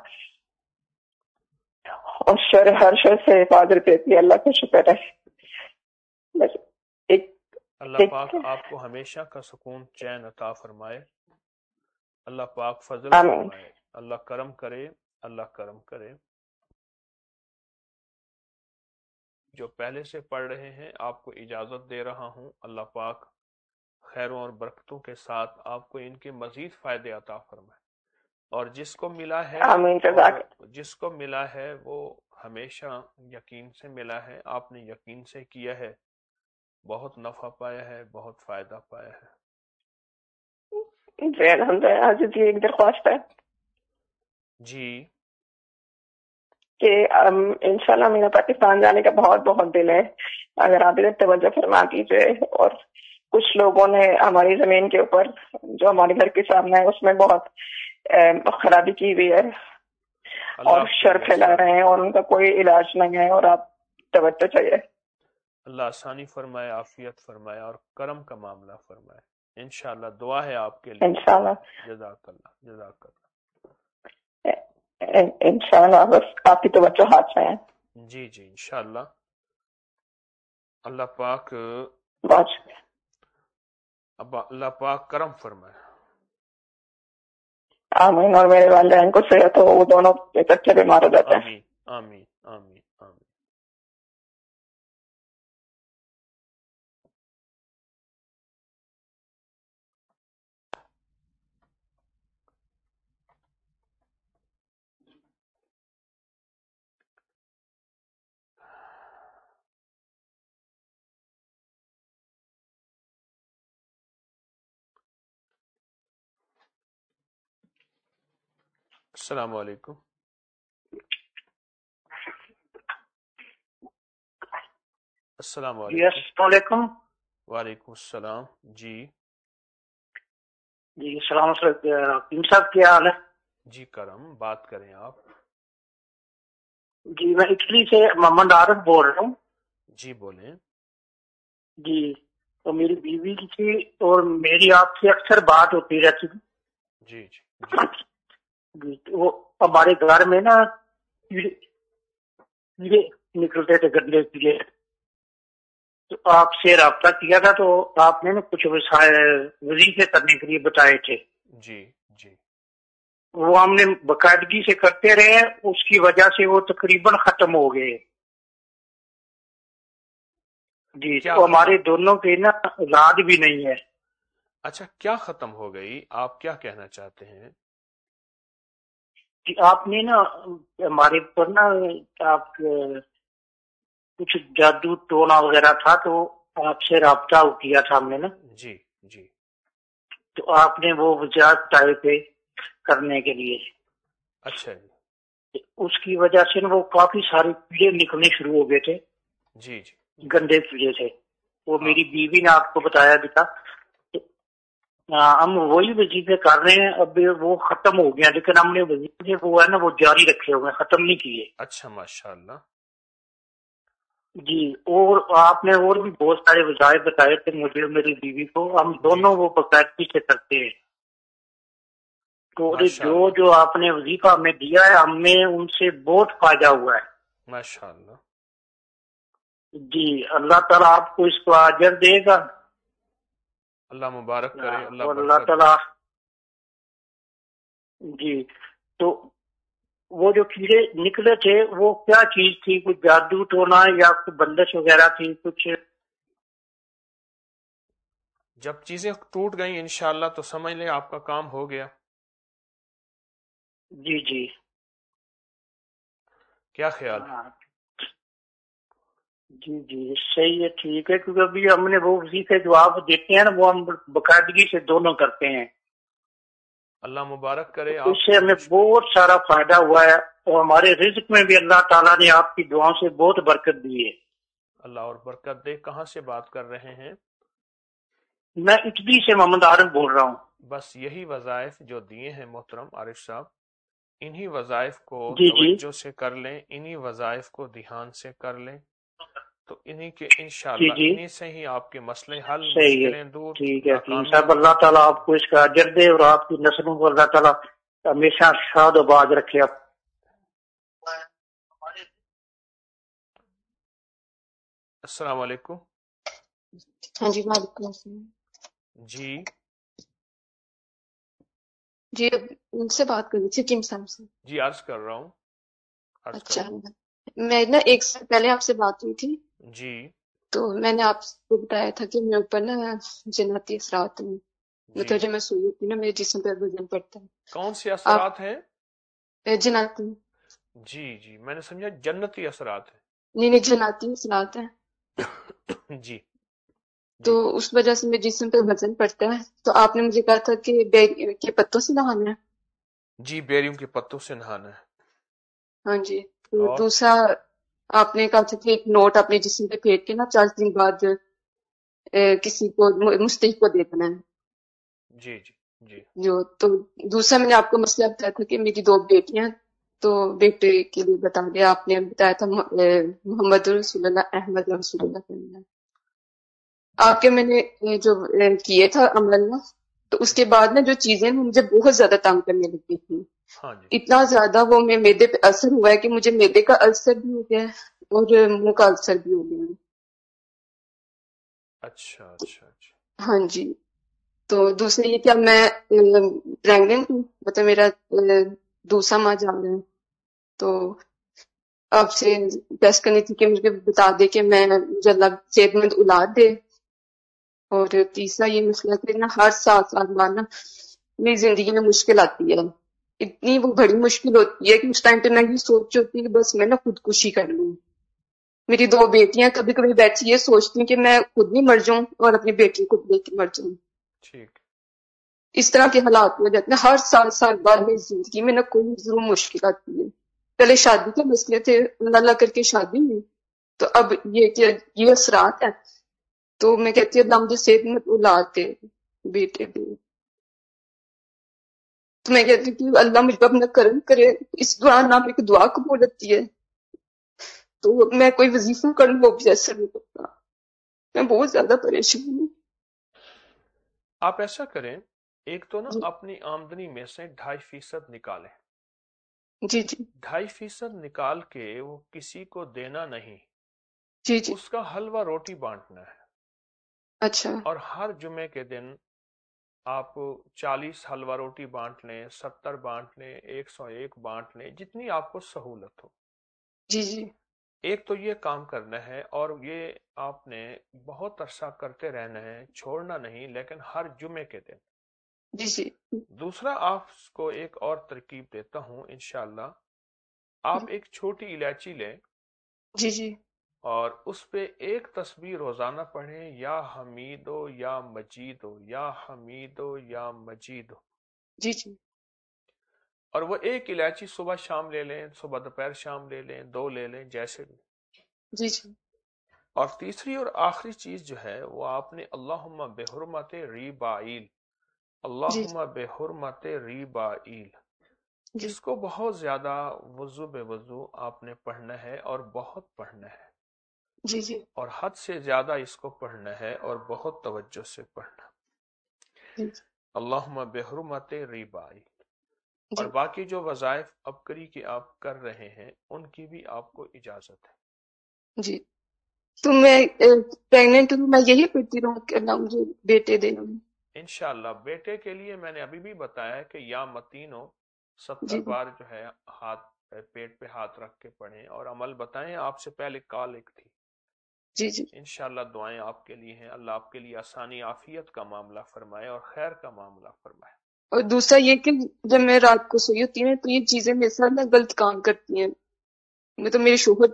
اور ہر شر سے حفاظت دیتی ہے. اللہ کا شکر ہے. بس اللہ پاک آپ کو ہمیشہ کا سکون چین عطا فرمائے. اللہ پاک فضل فرمائے, اللہ کرم کرے, اللہ کرم کرے. جو پہلے سے پڑھ رہے ہیں آپ کو اجازت دے رہا ہوں. اللہ پاک خیروں اور برکتوں کے ساتھ آپ کو ان کے مزید فائدے عطا فرمائے, اور جس کو ملا ہے وہ ہمیشہ یقین سے ملا ہے. آپ نے یقین سے کیا ہے, بہت نفع پایا ہے, بہت فائدہ پایا ہے. جی الحمدللہ. جی ایک درخواست ہے. جی کہ انشاءاللہ میرا پاکستان جانے کا بہت بہت دل ہے، اگر آپ ادھر توجہ فرما دیجیے. اور کچھ لوگوں نے ہماری زمین کے اوپر جو ہمارے گھر کے سامنے ہے اس میں بہت خرابی کی ہوئی ہے اور شر پھیلا رہے ہیں اور ان کا کوئی علاج نہیں ہے، اور آپ توجہ چاہیے. اللہ آسانی فرمائے، عافیت فرمائے اور کرم کا معاملہ فرمائے. انشاءاللہ دعا ہے آپ کے لیے. انشاءاللہ جزاک اللہ، جزاک اللہ. انشاءاللہ بس آپ کی توجہ ہاتھ سے ہے. جی جی انشاءاللہ. اللہ پاک بہت شکریہ. اللہ پاک کرم فرمائے. آمین. اور میرے والدین کو صحت ہو، وہ دونوں اکٹھے بیمار ہو جاتے ہیں. آمین آمین آمین آمین. السلام علیکم. السلام جی علیکم. السلام علیکم. وعلیکم السلام. جی جی السلام علیکم صاحب، کیا حال ہے؟ جی کرم، بات کریں آپ. جی میں اٹلی سے محمد عارف بول رہا ہوں. جی بولیں. جی تو میری بیوی کی تھی اور میری آپ سے اکثر بات ہوتی رہتی تھی. جی جی جی جی وہ ہمارے گھر میں نا کیڑے نکلتے تھے، گندے کیڑے. تو آپ سے رابطہ کیا تھا تو آپ نے نا کچھ وظیفے کرنے کے لیے بتائے تھے. جی جی وہ ہم نے باقاعدگی سے کرتے رہے، اس کی وجہ سے وہ تقریباً ختم ہو گئے. جی تو ہمارے دونوں کے نا اولاد بھی نہیں ہے. اچھا، کیا ختم ہو گئی؟ آپ کیا کہنا چاہتے ہیں؟ جی آپ نے نا ہمارے اوپر نا آپ کچھ جادو ٹونا وغیرہ تھا تو آپ سے رابطہ کیا تھا ہم نے نا. جی جی تو آپ نے وہ وجوہات بتائے تھے کرنے کے لیے. اچھا جی. اس کی وجہ سے نا وہ کافی سارے کیڑے نکلنے شروع ہو گئے تھے. جی جی گندے کیڑے تھے. وہ میری بیوی نے آپ کو بتایا بھی تھا. ہم وہی وظیفے کر رہے ہیں، اب وہ ختم ہو گیا، لیکن ہم نے وظیفے وہ ہے نا وہ جاری رکھے ہوئے، ختم نہیں کیے. اچھا ماشاءاللہ. جی اور آپ نے اور بھی بہت سارے وظائف بتائے تھے مجھے اور میری بیوی کو، ہم دونوں وہ باقاعدگی سے کرتے ہیں. تو جو آپ نے وظیفہ ہمیں دیا ہے ہمیں ان سے بہت فائدہ ہوا ہے. ماشاءاللہ. جی اللہ تعالیٰ آپ کو اس کو اجر دے گا. اللہ مبارک کرے. اللہ تعالیٰ. جی تو وہ جو کیڑے نکلے تھے وہ کیا چیز تھی؟ کچھ جادو ٹونا یا کوئی بندش وغیرہ تھی کچھ؟ جب چیزیں ٹوٹ گئیں انشاءاللہ تو سمجھ لیں آپ کا کام ہو گیا. جی جی کیا خیال؟ جی جی صحیح ہے، ٹھیک ہے، کیونکہ ابھی ہم نے وہ وظیفے جو آپ دیتے ہیں نا وہ ہم باقاعدگی سے دونوں کرتے ہیں. اللہ مبارک کرے. اس سے ہمیں بہت سارا فائدہ ہوا ہے اور ہمارے رزق میں بھی اللہ تعالیٰ نے آپ کی دعاؤں سے بہت برکت دی ہے. اللہ اور برکت دے. کہاں سے بات کر رہے ہیں؟ میں اٹلی سے محمد عارف بول رہا ہوں. بس یہی وظائف جو دیے ہیں محترم عارف صاحب، انہی وظائف کو جی توجہ سے کر لیں، انہی وظائف کو دھیان سے کر لیں تو انہی کے انشاءاللہ انہی سے ہی آپ کے مسئلے حل، مشکلیں دور. ٹھیک ہے صاحب، اللہ تعالیٰ آپ کو اس کا اجر دے اور آپ کی نسلوں کو اللہ تعالیٰ ہمیشہ شاد و باز رکھے. آپ السلام علیکم. ہاں جی وعلیکم السلام. جی جی ان سے بات کر رہی تھی کیم صاحب سے. جی عرض کر رہا ہوں. اچھا میں نا ایک سال پہلے آپ سے بات ہوئی تھی. جی تو میں نے آپ کو بتایا تھا کہ میرے اوپر نا جناتی اثرات ہیں، مطلب جب میں سوئی ہوتی نا میرے جسم پہ وزن پڑتا ہے. کون سے اثرات ہیں؟ جناتی. جی جی میں نے سمجھا جنتی اثرات ہیں. نہیں جناتی اثرات ہیں. جی تو اس وجہ سے میرے جسم پہ وزن پڑتا ہے. تو آپ نے مجھے کہا تھا کہ بیری کے پتوں سے نہانا ہے. جی بیریوں کے پتوں سے نہانا ہے. ہاں جی تو اور دوسرا آپ نے کہا تھا کہ ایک نوٹ اپنے جسم پہ پھینک کے نا 40 دن بعد کسی کو مستحق کو دے دینا ہے. جی جی جی تو دوسرا میں نے آپ کو مسئلہ بتایا تھا کہ میری 2 بیٹیاں، تو بیٹے کے لیے بتا دیا آپ نے، بتایا تھا محمد رسول اللہ، احمد رسول اللہ کے نام. آپ کے میں نے جو کیے تھا عمل نا، تو اس کے بعد نا جو چیزیں مجھے بہت زیادہ تنگ کرنے لگی تھی. ہاں جی. اتنا زیادہ وہ میدے پہ اثر ہوا ہے کہ مجھے میدے کا السر بھی ہو گیا ہے اور منہ کا السر بھی ہو گیا ہے. اچھا اچھا اچھا. ہاں جی. تو دوسرے یہ کہ اب میں پریگننٹ ہوں، مطلب میرا دوسرا ماہ جا رہا ہے. تو آپ سے ٹیسٹ کرنی تھی کہ مجھے بتا دے کہ میں مجھے اللہ صحت مند اولاد دے. اور تیسرا یہ مسئلہ کہ نا ہر 7 سال بعد نا میری زندگی میں مشکل آتی ہے. اتنی وہ بڑی مشکل ہوتی ہے کہ اس ٹائم پہ میں یہ سوچ ہوتی ہے کہ بس میں نا خودکشی کر لوں. میری 2 بیٹیاں کبھی کبھی بیٹھی یہ سوچتی ہیں کہ میں خود بھی مر جاؤں اور اپنی بیٹی کو لے کے مر جاؤں. ٹھیک. اس طرح کے حالات ہو جاتے ہیں ہر 7 سال بعد میری زندگی میں نہ کوئی ضرور مشکل آتی ہے. پہلے شادی کے مسئلے تھے، اللہ کر کے شادی ہوئی، تو اب یہ کہ یہ اثرات ہیں. تو میں کہتی ہوں اللہ مجھے صحت مند اولاد دے، بیٹے دے. تو میں کہتی ہوں کہ اللہ مجھ پر اپنا کرم کرے. اس دوران آپ ایک دعا قبول ہوتی ہے، تو میں کوئی وظیفہ کروں وہ بھی ایسا نہیں کرتا. میں بہت زیادہ پریشان ہوں. آپ ایسا کریں، ایک تو نا جی اپنی آمدنی میں سے 2.5% نکالیں. جی جی 2.5% نکال کے وہ کسی کو دینا نہیں، جی جی. اس کا حلوہ روٹی بانٹنا ہے. اچھا. اور ہر جمعے کے دن آپ 40 حلوہ روٹی بانٹ لیں، 70 بانٹ لیں، 101 بانٹ لیں، جتنی آپ کو سہولت ہو. جی جی ایک تو یہ کام کرنا ہے، اور یہ آپ نے بہت عرصہ کرتے رہنا ہے، چھوڑنا نہیں، لیکن ہر جمعے کے دن. جی جی دوسرا آپ کو ایک اور ترکیب دیتا ہوں انشاءاللہ. آپ ایک چھوٹی الائچی لیں جی جی اور اس پہ ایک تسبیح روزانہ پڑھیں، یا حمیدو یا مجیدو، یا حمیدو یا مجیدو. جی جی اور وہ ایک الائچی صبح شام لے لیں، صبح دوپہر شام لے لیں، 2 لے لیں، جیسے بھی. جی جی اور تیسری اور آخری چیز جو ہے وہ آپ نے اللہم بحرمت ریبائیل، جی اللہم بحرمت ریبائیل، جی اس کو بہت زیادہ وضو بے وضو آپ نے پڑھنا ہے، اور بہت پڑھنا ہے، جی جی اور حد سے زیادہ اس کو پڑھنا ہے، اور بہت توجہ سے پڑھنا. جی اللہم بحرمت ریبائیل. اور جی باقی جو وظائف ابکری کے آپ کر رہے ہیں ان کی بھی آپ کو اجازت ہے. جی. تو میں پریگننٹ ہوں، میں یہی پڑھتی رہوں کہ اللہ مجھے بیٹے دے. انشاءاللہ بیٹے کے لیے میں نے ابھی بھی بتایا کہ یا متینو 70 جی بار جو ہے ہاتھ پیٹ پہ ہاتھ رکھ کے پڑھیں. اور عمل بتائیں، آپ سے پہلے کال ایک تھی. جی جی انشاءاللہ دعائیں آپ کے لیے ہیں، اللہ آپ کے لیے آسانی عافیت کا معاملہ فرمائے اور خیر کا معاملہ فرمائے. اور دوسرا یہ کہ جب میں رات کو سوئی ہوتی ہوں تو یہ چیزیں میرے ساتھ نا غلط کام کرتی ہیں. مطلب میرے شوہر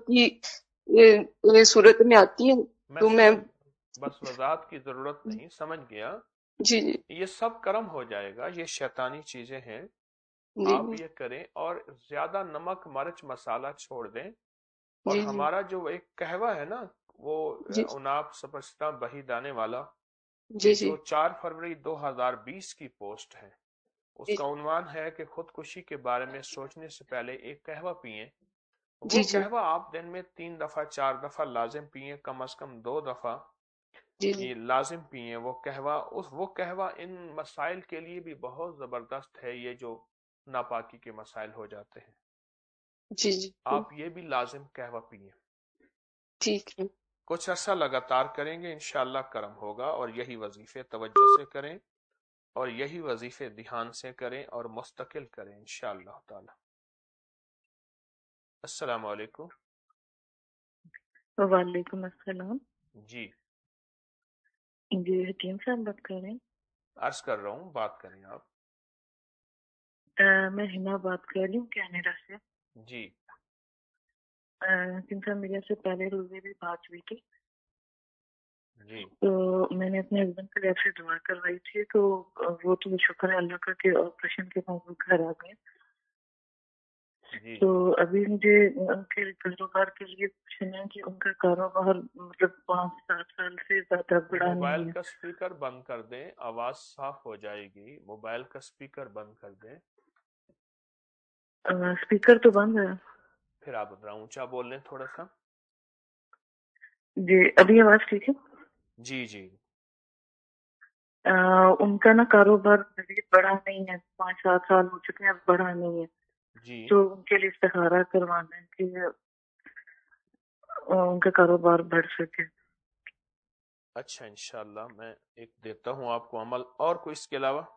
کی صورت میں آتی ہیں. میں تو سمجھ، بس وضاحت کی ضرورت نہیں، سمجھ گیا. جی جی یہ سب کرم ہو جائے گا، یہ شیطانی چیزیں ہیں. جی آپ یہ کریں، اور زیادہ نمک مرچ مسالہ چھوڑ دیں. اور جی جی ہمارا جو ایک قہوہ ہے نا، وہ جی اناپ سپرستا بہی دانے والا، جی جی جو 4 فروری 2020 کی پوسٹ ہے، اس جی کا عنوان ہے کہ خودکشی کے بارے میں سوچنے سے پہلے ایک قہوہ پئیں. وہ جی جی قہوہ آپ دن میں 3 دفعہ 4 دفعہ لازم پئیں، کم از کم 2 دفعہ جی یہ لازم پئیں. وہ قہوہ ان مسائل کے لیے بھی بہت زبردست ہے، یہ جو ناپاکی کے مسائل ہو جاتے ہیں. جی جی آپ یہ بھی لازم قہوہ پئیں. ٹھیک ہے. کچھ عرصہ لگاتار کریں گے انشاءاللہ کرم ہوگا. اور یہی وظیفے توجہ سے کریں، اور یہی وظیفے دھیان سے کریں، اور مستقل کریں انشاءاللہ تعالی. السلام علیکم. وعلیکم السلام. جی جی حکیم صاحب بات کر رہے ہیں؟ عرض کر رہا ہوں، بات کریں آپ. میں ہنا بات کر رہی ہوں کینیڈا سے. جی حکیم صاحب میرے سے پہلے روزے بھی بات ہوئی تھی، جی تو میں نے اپنے ہسبینڈ کے لیے سے دعا کروائی تھی، تو وہ تو شکر ہے اللہ کا کہ آپریشن کے بعد وہ گھر آ گئے. جی تو ابھی مجھے ان کے کاروبار کے لیے پوچھنا ہے کہ ان کا کاروبار مطلب 5-7 سال سے زیادہ بڑا موبائل نہیں کا اسپیکر بند کر دیں، آواز صاف ہو جائے گی. موبائل کا اسپیکر بند کر دیں. ہے. اسپیکر تو بند ہے. پھر آپ ذرا اونچا بول لیں تھوڑا سا. جی ابھی آواز ٹھیک ہے. جی جی ان کا نا کاروبار بڑا نہیں ہے، 5-7 سال ہو چکے ہیں، اب بڑا نہیں ہے. جی تو ان کے لیے استخارہ کروانا ہے کہ ان کا کاروبار بڑھ سکے. اچھا انشاءاللہ میں ایک دیتا ہوں آپ کو عمل. اور کوئی اس کے علاوہ؟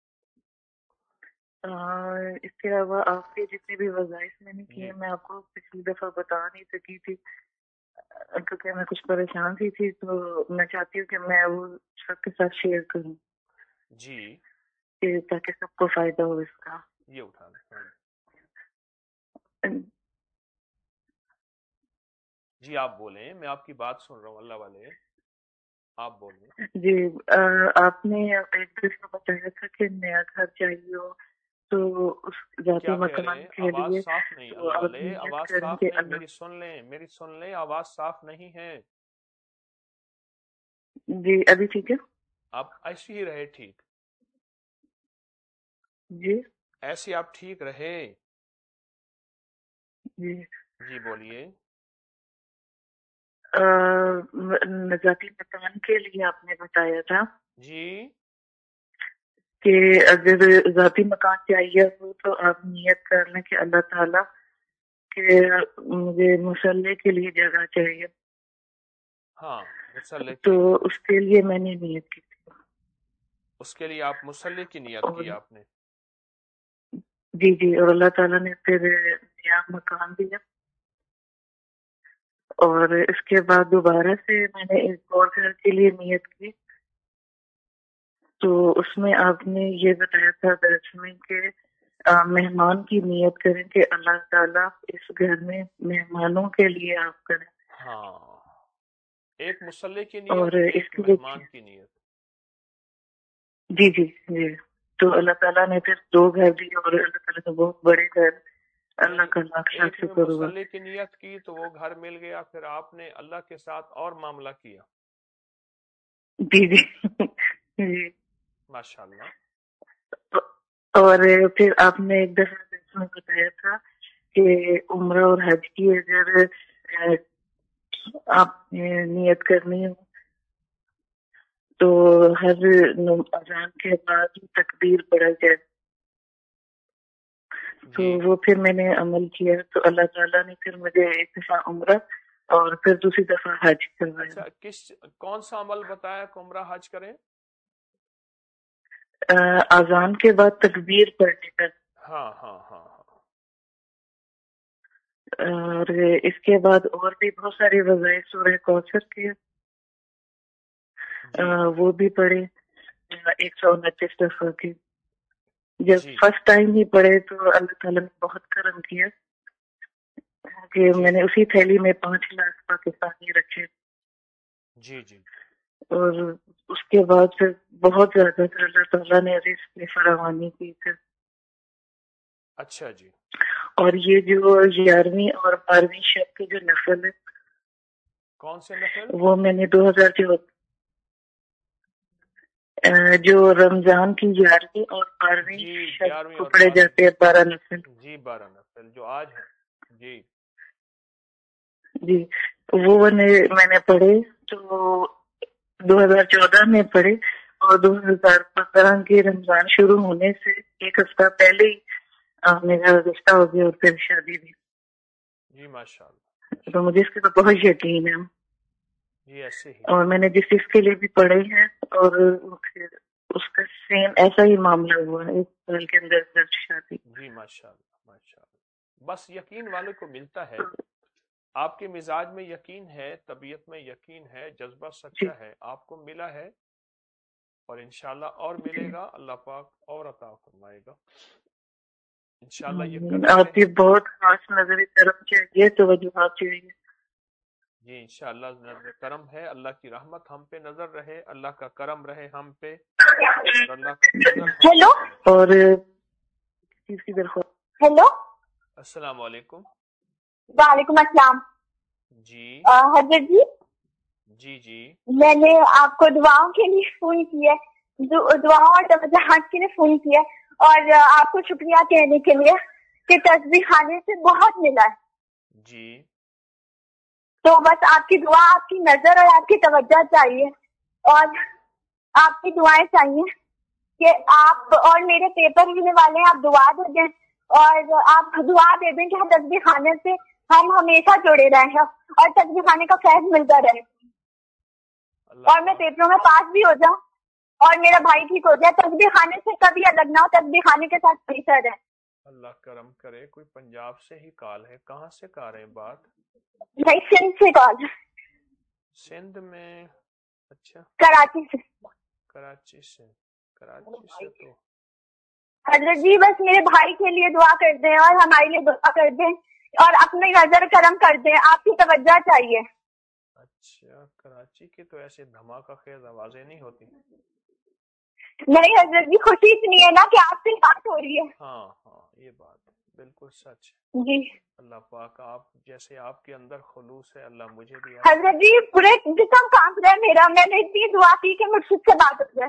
اس کے علاوہ آپ کے جتنے بھی وظائف میں نے کیے جی میں آپ کو پچھلی دفعہ بتا نہیں سکی تھی کیونکہ میں کچھ پریشان تھی تو میں چاہتی ہوں کہ میں وہ سب کے ساتھ شیئر کروں جی کہ تاکہ سب کو فائدہ ہو اس کا. یہ اٹھا لیں. جی آپ بولیں، میں آپ کی بات سن رہا ہوں. اللہ والے آپ بولیں. جی آپ نے ایک دفعہ بتایا تھا کہ نیا گھر چاہیے ہو تو اس ذاتی کیا کہہ رہے مکان ہیں؟ کے آواز لیے صاف نہیں. تو اللہ آپ والے نیت آواز کریں صاف کہ نہیں. اللہ. میری سن لیں آواز صاف نہیں ہے. جی ابھی ٹھیک ہے. آپ ایسے ہی رہے ٹھیک. جی ایسے آپ ٹھیک رہے. جی جی بولیے. ذاتی مکان کے لیے آپ نے بتایا تھا جی کہ اگر ذاتی مکان چاہیے ہو تو آپ نیت کر لیں کہ اللہ تعالیٰ کہ مجھے مصلی کے لیے جگہ چاہیے. ہاں مصلی تو کی. اس کے لیے میں نے نیت کی تھی. اس کے لیے آپ مصلی کی نیت اور کی آپ نے. جی اور اللہ تعالیٰ نے پھر نیا مکان دیا. اور اس کے بعد دوبارہ سے میں نے ایک اور گھر کے لیے نیت کی تو اس میں آپ نے یہ بتایا تھا درس میں کہ مہمان کی نیت کریں کہ اللہ تعالیٰ اس گھر میں مہمانوں کے لیے آپ کریں. ہاں ایک مصلی کی نیت، اور اس ایک کے لیے مہمان کی نیت. جی تو اللہ تعالیٰ نے پھر 2 گھر دیے اور اللہ تعالیٰ نے بہت بڑے گھر. اللہ کا لاکھ لاکھ ایک میں شکر ہوا. مصلی کی نیت کی تو وہ گھر مل گیا، پھر آپ نے اللہ کے ساتھ اور معاملہ کیا. جی ماشاءاللہ. اور پھر آپ نے ایک دفعہ بتایا تھا کہ عمرہ اور حج کی اگر آپ نے نیت کرنی ہو تو ہر اذان کے بعد تکبیر پڑھا جائے. تو وہ پھر میں نے عمل کیا تو اللہ تعالیٰ نے پھر مجھے ایک دفعہ عمرہ اور پھر دوسری دفعہ حج کروایا. اچھا کون سا عمل بتایا کہ عمرہ حج کریں؟ اذان کے بعد تکبیر پڑھنے کا. ہاں اور اس کے بعد اور بھی بہت ساری وظائف سورہ کوثر کے وہ بھی پڑھے 129 دفعہ کے. جب فرسٹ ٹائم ہی پڑھے تو اللہ تعالیٰ نے بہت کرم کیا کہ میں نے اسی تھیلی میں 5 لاکھ پاکستانی رکھے. جی اور اس کے بعد پھر بہت زیادہ اللہ تعالیٰ نے رزق میں فراوانی کی تھی. اچھا جی. اور یہ جو 11ویں اور 12ویں شب کے جو نفل ہے کون سے نفل؟ وہ میں نے 2014 جو رمضان کی 11ویں اور 12ویں شب کو پڑھے جاتے ہیں 12 نفل. جی 12 نفل جو آج ہے. جی وہ میں نے پڑھے تو 2014 میں پڑھے اور 2015 کے رمضان شروع ہونے سے 1 ہفتہ پہلے ہی میرا رشتہ ہو گیا اور پھر شادی بھی. جی ماشاءاللہ. تو مجھے اس کے تو بہت یقین ہے. جی ایسے ہی. اور میں نے جس چیز کے لیے بھی پڑھے ہیں اور اس کا سیم ایسا ہی معاملہ ہوا ہے 1 سال کے اندر شادی. جی ماشاءاللہ. بس یقین والے کو ملتا ہے. آپ کے مزاج میں یقین ہے، طبیعت میں یقین ہے، جذبہ سچا ہے، آپ کو ملا ہے اور انشاءاللہ اور ملے گا. اللہ پاک اور عطا فرمائے گا انشاءاللہ. یہ کرتے آپ کی بہت خاص نظر کرم چاہیے، توجہات چاہیے. جی انشاءاللہ نظر کرم ہے. اللہ کی رحمت ہم پہ نظر رہے، اللہ کا کرم رہے ہم پہ اور اللہ کا فضل. ہیلو اور چیز کی درخواست. ہیلو السلام علیکم. وعلیکم السلام. جی حضرت جی جی جی میں نے آپ کو دعاؤں کے لیے فون کیا، دعاؤں اور توجہات کے لیے فون کیا، اور آپ کو شکریہ کہنے کے لیے کہ تسبیح خانے سے بہت ملا ہے. جی تو بس آپ کی دعا، آپ کی نظر اور آپ کی توجہ چاہیے، اور آپ کی دعائیں چاہیے کہ آپ، اور میرے پیپر ہونے والے ہیں، آپ دعا دے دیں، اور آپ دعا دے دیں کہ ہم تسبیح خانے سے ہم ہمیشہ جڑے رہے ہیں اور تسبیح خانے کا فیض ملتا رہے، اور میں پیپروں میں پاس بھی ہو جاؤں اور میرا بھائی ٹھیک ہو جائے. تسبیح خانے سے کبھی الگ نہ ہو، تسبیح خانے کے ساتھ ہمیشہ رہے. اللہ کرم کرے. کوئی پنجاب سے ہی کال ہے؟ کہاں سے کر رہے ہیں بات؟ نہیں، سندھ سے کال. سندھ میں؟ اچھا، کراچی سے. کراچی سے. کراچی سے تو حضرت جی بس میرے بھائی کے لیے دعا کر دیں اور ہمارے لیے دعا کر دیں، اور اپنی نظر کرم کر دیں. آپ کی توجہ چاہیے. اچھا، کراچی کی تو ایسے دھماکہ خیز آوازیں نہیں ہوتی. نہیں حضرت جی، خوشی اتنی ہے نا کہ آپ سے بات ہو رہی ہے. ہاں ہاں، یہ بات بالکل سچ ہے. جی اللہ پاک آپ جیسے آپ کے اندر خلوص ہے، اللہ مجھے بھی حضرت جی پورے جسم کانپ رہا ہے میرا. میں نے اتنی دعا کی کہ مرشد سے بات ہو جائے.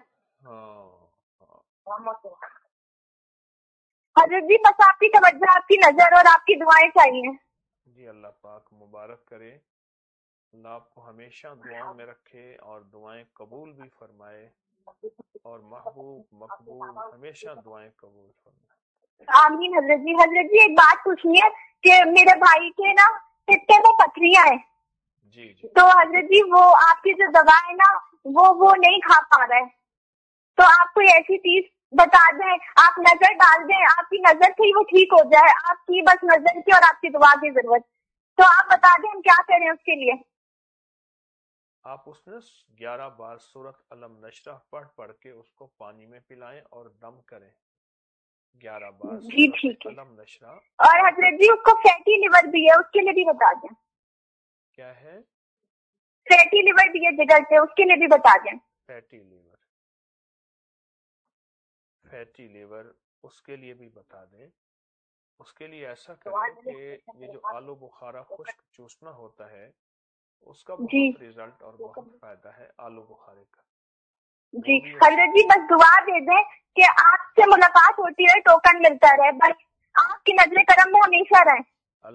حضرت جی بس آپ کی توجہ، آپ کی نظر اور آپ کی دعائیں چاہیے. جی اللہ پاک مبارک کرے. اللہ آپ کو ہمیشہ دعاؤں میں رکھے اور دعائیں قبول بھی فرمائے، اور محبوب مقبول ہمیشہ دعائیں قبول فرمائے. آمین. حضرت جی ایک بات پوچھنی ہے کہ میرے بھائی کے نا پتے میں پتھریاں ہیں. جی جی. تو حضرت جی وہ آپ کی جو دوا ہے نا وہ نہیں کھا پا رہا ہے، تو آپ کوئی ایسی چیز بتا دیں، آپ نظر ڈال دیں، آپ کی نظر سے ہی وہ ٹھیک ہو جائے. آپ کی بس نظر کی اور آپ کی دعا کی ضرورت، تو آپ بتا دیں ہم کیا کریں اس کے لیے. آپ اس نے 11 بار سورۃ علم نشرہ پڑھ کے اس کو پانی میں پلائیں اور دم کریں. 11 بار جی ٹھیک ہے. علم نشرہ. اور حضرت جی اس کو فیٹی لیور بھی ہے، اس کے لیے بھی بتا دیں. کیا ہے؟ فیٹی لیور بھی ہے جگر سے، اس کے لیے بھی بتا دیں. فیٹی لیور اس کے لیے بھی بتا دیں. اس کے لیے ایسا کریں کہ یہ جو آلو بخارا خشک چوسنا ہوتا ہے اس کا بہت رزلٹ اور بہت فائدہ ہے آلو بخارے کا. جی حضرت جی بس دعا دے دیں کہ آپ سے ملاقات ہوتی رہے، ٹوکن ملتا رہے، بس آپ کی نظر کرم میں ہمیشہ رہے.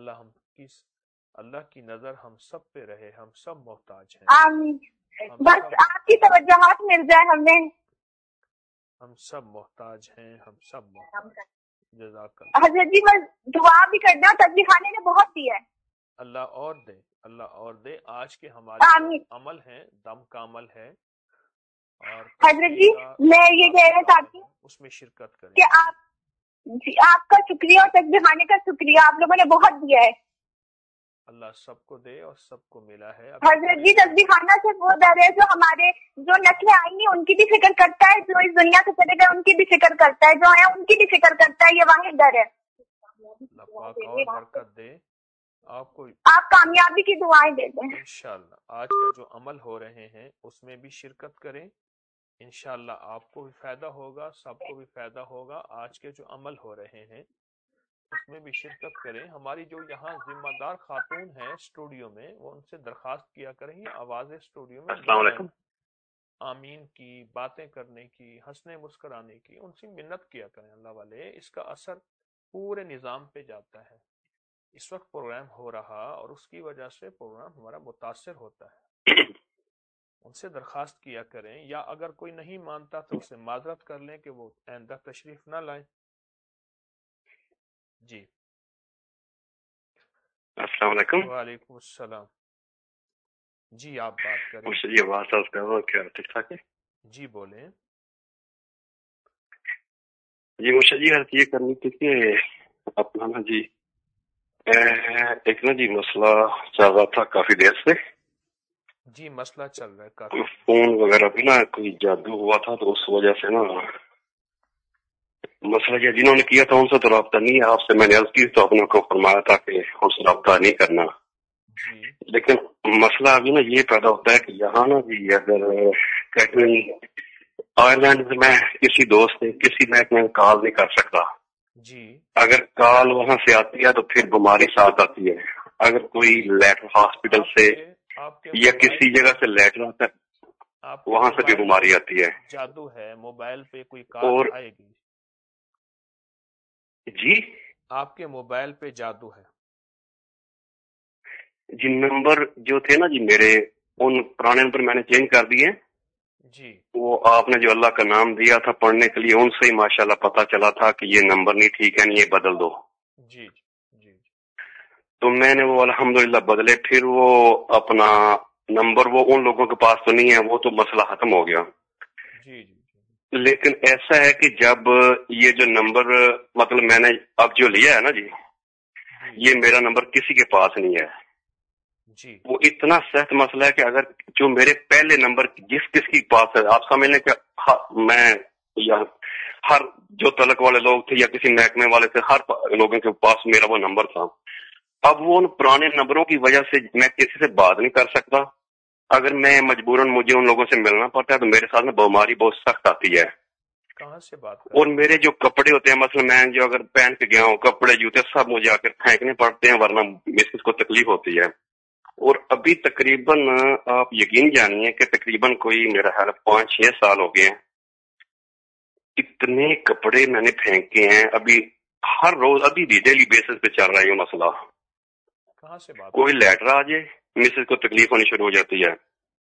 اللہ کی نظر ہم سب پہ رہے، ہم سب محتاج ہیں. آمین. بس آپ کی توجہات مل جائے ہمیں. ہم سب محتاج ہیں، ہم سب محتاج. جزاک اللہ. حضرت جی بس دعا بھی کرنا، تسبیح خانے نے بہت دیا ہے. اللہ اور دے. آج کے ہمارے عمل ہیں، دم کا عمل ہے، اور حضرت جی میں یہ کہنا چاہتی ہوں اس میں شرکت کریں کہ آپ کا شکریہ اور تسبیح خانے کا شکریہ، آپ لوگوں نے بہت دیا ہے. اللہ سب کو دے اور سب کو ملا ہے. حضرت جی تسبیح خانہ سے وہ در ہے جو نسلیں آئی ہیں ان کی بھی فکر کرتا ہے، جو اس دنیا سے چلے گئے ان کی بھی فکر کرتا ہے، جو ہیں ان کی بھی فکر کرتا ہے. یہ واحد در ہے. اللہ پاک اور برکت دے. آپ کامیابی کی دعائیں دے دیں انشاءاللہ. آج کا جو عمل ہو رہے ہیں اس میں بھی شرکت کریں، انشاءاللہ آپ کو بھی فائدہ ہوگا، سب کو بھی فائدہ ہوگا. آج کے جو عمل ہو رہے ہیں اس میں بھی شرکت کریں. ہماری جو یہاں ذمہ دار خاتون ہیں اسٹوڈیو میں، وہ ان سے درخواست کیا کریں یہ آوازیں اسٹوڈیو میں. السلام علیکم. آمین کی باتیں کرنے کی، ہنسنے مسکرانے کی، ان سے منت کیا کریں. اللہ والے اس کا اثر پورے نظام پہ جاتا ہے. اس وقت پروگرام ہو رہا اور اس کی وجہ سے پروگرام ہمارا متاثر ہوتا ہے. ان سے درخواست کیا کریں، یا اگر کوئی نہیں مانتا تو اسے معذرت کر لیں کہ وہ آئندہ تشریف نہ لائیں. جی السلام علیکم. وعلیکم السلام. جی آپ بات کریں. یہ بات کر رہا ہوں، کیا ٹھیک ٹھاک ہے؟ جی بولیں. جی مرشد جی یہ کرنی تھی کہ اپنا نا جی ایک نا جی مسئلہ چل رہا تھا کافی دیر سے. جی مسئلہ چل رہا ہے کافی. فون وغیرہ پہ نا کوئی جادو ہوا تھا، تو اس وجہ سے نا مسئلہ یہ جنہوں نے کیا تھا ان سے تو رابطہ نہیں ہے. آپ سے میں نے عرض کی تو آپ نے کو فرمایا تھا کہ ان سے رابطہ نہیں کرنا. لیکن مسئلہ ابھی نا یہ پیدا ہوتا ہے کہ یہاں نا جی اگر آئرلینڈ میں کسی دوست نے کسی میں کال نہیں کر سکتا. جی اگر کال وہاں سے آتی ہے تو پھر بیماری ساتھ آتی ہے. اگر کوئی لیٹر ہاسپٹل سے یا کسی جگہ سے لیٹر آتا ہے وہاں سے بھی بیماری آتی ہے. جادو ہے موبائل پہ کوئی اور کال آئے گی. جی آپ کے موبائل پہ جادو ہے. جی نمبر جو تھے نا جی میرے ان پرانے نمبر میں نے چینج کر دیے. جی وہ آپ نے جو اللہ کا نام دیا تھا پڑھنے کے لیے ان سے ہی ماشاءاللہ پتا چلا تھا کہ یہ نمبر نہیں ٹھیک ہے نہیں یہ بدل دو. جی جی تو میں نے وہ الحمدللہ بدلے. پھر وہ اپنا نمبر وہ ان لوگوں کے پاس تو نہیں ہے وہ تو مسئلہ ختم ہو گیا. جی لیکن ایسا ہے کہ جب یہ جو نمبر مطلب میں نے اب جو لیا ہے نا جی یہ میرا نمبر کسی کے پاس نہیں ہے. جی وہ اتنا سخت مسئلہ ہے کہ اگر جو میرے پہلے نمبر جس کس کی پاس ہے آپ سمجھ لیں کہ میں یا ہر جو تلک والے لوگ تھے یا کسی محکمے والے تھے ہر لوگوں کے پاس میرا وہ نمبر تھا. اب وہ ان پرانے نمبروں کی وجہ سے میں کسی سے بات نہیں کر سکتا. اگر میں مجبوراً مجھے ان لوگوں سے ملنا پڑتا ہے تو میرے ساتھ میں بیماری بہت سخت آتی ہے. کہاں سے بات اور میرے جو کپڑے ہوتے ہیں مثلا میں جو اگر پہن کے گیا ہوں کپڑے جوتے سب مجھے آ کر پھینکنے پڑتے ہیں ورنہ اس کو تکلیف ہوتی ہے. اور ابھی تقریباً آپ یقین جانیے کہ تقریباً کوئی میرا خیال 5-6 سال ہو گئے ہیں. اتنے کپڑے میں نے پھینکے ہیں ابھی ہر روز ابھی بھی ڈیلی بیسس پہ چل رہا ہے یہ مسئلہ. کہاں سے بات کوئی لیٹر آ جائے مسز کو تکلیف ہونی شروع ہو جاتی ہے.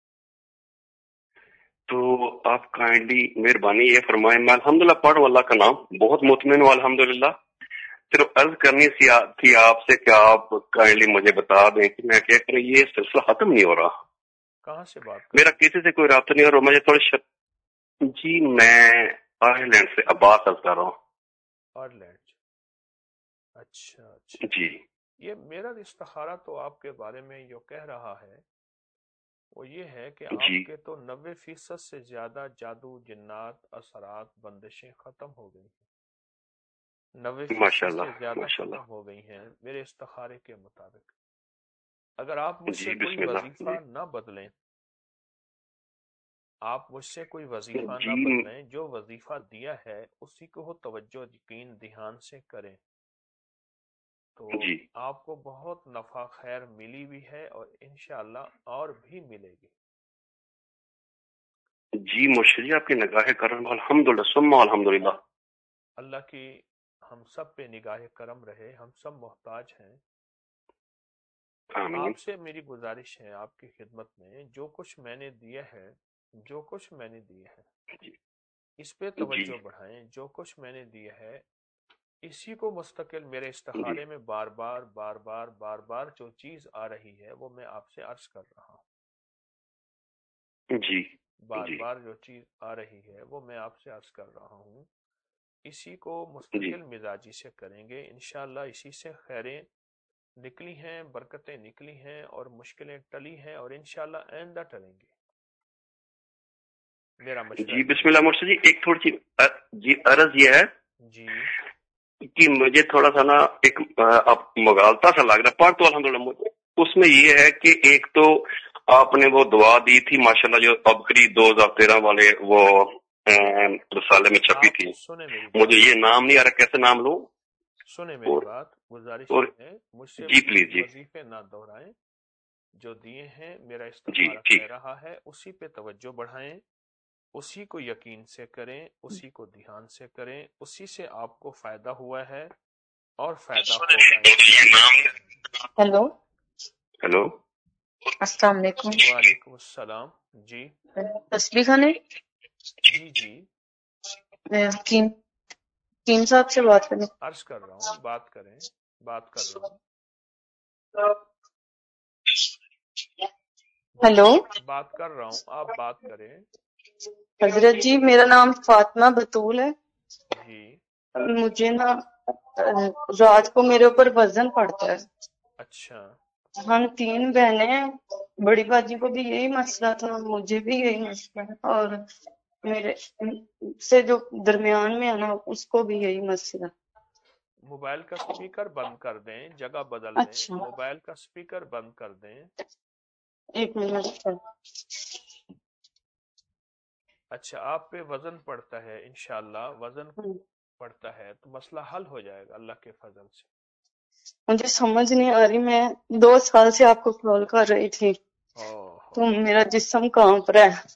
تو آپ کائنڈلی مہربانی یہ فرمائیں. میں الحمدللہ پڑھ ہوں اللہ کا نام بہت مطمئن ہوں الحمدللہ. صرف عرض کرنی تھی آپ سے کہ آپ کائنڈلی مجھے بتا دیں کہ میں کیا کروں یہ سلسلہ ختم نہیں ہو رہا. کہاں سے بات میرا کسی سے کوئی رابطہ نہیں ہو رہا. مجھے تھوڑا جی میں آئرلینڈ سے عباس عرض کر رہا ہوں. آئرلینڈ. اچھا جی یہ میرا استخارہ تو آپ کے بارے میں جو کہہ رہا ہے وہ یہ ہے کہ آپ کے تو 90% سے زیادہ جادو جنات اثرات بندشیں ختم ہو گئی ہیں. 90% سے زیادہ ختم ہو گئی ہیں میرے استخارے کے مطابق. اگر آپ مجھ سے کوئی وظیفہ نہ بدلیں آپ مجھ سے کوئی وظیفہ نہ بدلیں جو وظیفہ دیا ہے اسی کو ہو توجہ یقین دھیان سے کریں تو آپ کو بہت نفع خیر ملی بھی ہے اور انشاءاللہ اور بھی ملے گی. جی مرشد جی آپ کی نگاہ کرم الحمدللہ ثم الحمدللہ. اللہ کی ہم سب پہ نگاہ کرم رہے. ہم سب محتاج ہیں. آپ سے میری گزارش ہے آپ کی خدمت میں جو کچھ میں نے دیا ہے اس پہ توجہ بڑھائیں. جو کچھ میں نے دیا ہے اسی کو مستقل میرے استخارے میں بار بار جو چیز آ رہی ہے وہ میں آپ سے عرض کر رہا ہوں. جی بار جو چیز آ رہی ہے وہ میں آپ سے عرض کر رہا ہوں. اسی کو مستقل مزاجی سے کریں گے انشاءاللہ. اسی سے خیریں نکلی ہیں برکتیں نکلی ہیں اور مشکلیں ٹلی ہیں اور انشاءاللہ آئندہ ٹلیں گی. میرا مشورہ جی بسم اللہ مرشد جی ایک تھوڑی سی عرض یہ ہے جی کہ مجھے تھوڑا سا نا ایک مغالطہ سا لگ رہا پڑھ تو الحمدللہ. اس میں یہ ہے کہ ایک تو آپ نے وہ دعا دی تھی ماشاءاللہ جو ابکری 2013 والے وہ رسالے میں چھپی تھی. مجھے یہ نام نہیں آ رہا کیسے نام لوں. سنیں میری بات گزارش ہے مجھ سے وظیفے نہ دہرائیں. جو دیے ہیں میرا استخارہ کہہ رہا ہے اسی پہ توجہ بڑھائیں. اسی کو یقین سے کریں اسی کو دھیان سے کریں. اسی سے آپ کو فائدہ ہوا ہے اور فائدہ ہوگا. ہیلو السلام علیکم. وعلیکم السلام. جی تسبیح خانے. جی میں حکیم صاحب سے بات کریں. عرض کر رہا ہوں بات کر رہا ہوں. ہیلو بات کر رہا ہوں آپ بات کریں. حضرت جی میرا نام فاطمہ بطول ہے. جی مجھے نا رات کو میرے اوپر وزن پڑتا ہے. اچھا ہم 3 بہنیں ہیں. بڑی باجی کو بھی یہی مسئلہ تھا مجھے بھی یہی مسئلہ ہے اور میرے سے جو درمیان میں ہے نا اس کو بھی یہی مسئلہ. موبائل کا سپیکر بند کر دیں جگہ بدل دیں. موبائل کا سپیکر بند کر دیں. ایک منٹ. اچھا آپ پہ وزن پڑتا ہے انشاءاللہ. وزن پڑتا ہے تو مسئلہ حل ہو جائے گا اللہ کے فضل سے۔ مجھے سمجھ نہیں آ رہی، میں 2 سال سے آپ کو کال کر رہی تھی تو میرا جسم کانپ رہا ہے۔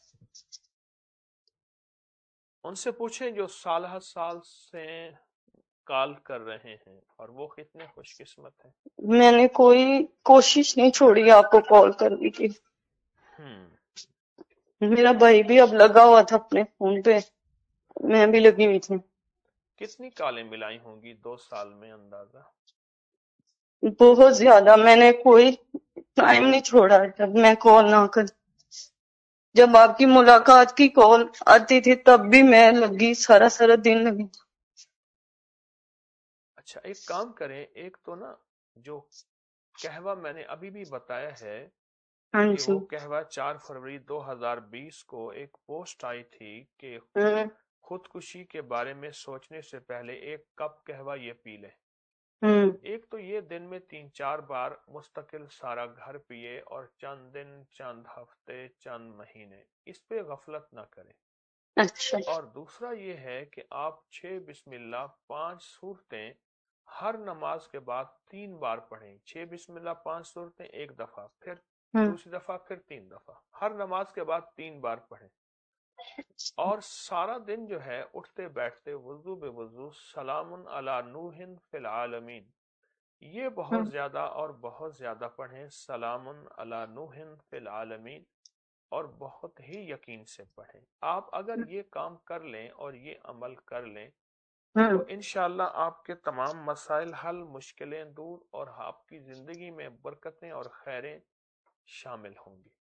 ان سے پوچھیں جو سالہ سال سے کال کر رہے ہیں اور وہ کتنے خوش قسمت ہیں۔ میں نے کوئی کوشش نہیں چھوڑی آپ کو کال کرنے کی۔ میرا بھائی بھی اب لگا ہوا تھا اپنے فون پہ، میں بھی لگی ہوئی تھی۔ کتنی کالیں ملائی ہوں گی 2 سال میں اندازہ؟ بہت زیادہ، میں نے کوئی ٹائم نہیں چھوڑا جب میں کال نہ کر۔ جب آپ کی ملاقات کی کال آتی تھی تب بھی میں لگی، سارا دن لگی۔ اچھا ایک کام کریں، ایک تو نا جو قہوہ میں نے ابھی بھی بتایا ہے کہ وہ قہوہ 4 فروری 2020 کو ایک پوسٹ آئی تھی کہ خودکشی کے بارے میں سوچنے سے پہلے 1 کپ قہوہ یہ پی لیں۔ ایک تو یہ دن میں 3-4 بار مستقل سارا گھر پیے اور چند دن، چند ہفتے، چند مہینے اس پہ غفلت نہ کریں۔ اچھا۔ اور دوسرا یہ ہے کہ آپ 6 بسم اللہ 5 صورتیں ہر نماز کے بعد 3 بار پڑھیں۔ 6 بسم اللہ 5 صورتیں 1 دفعہ، پھر دوسری دفعہ، پھر 3 دفعہ، ہر نماز کے بعد 3 بار پڑھیں۔ اور سارا دن جو ہے اٹھتے بیٹھتے وضو بے وضو سلام علی نوح فی العالمین، یہ بہت زیادہ اور بہت زیادہ پڑھیں، سلام علی نوح فی العالمین، اور بہت ہی یقین سے پڑھیں۔ آپ اگر یہ کام کر لیں اور یہ عمل کر لیں تو انشاءاللہ آپ کے تمام مسائل حل، مشکلیں دور، اور آپ کی زندگی میں برکتیں اور خیریں شامل ہوں گی۔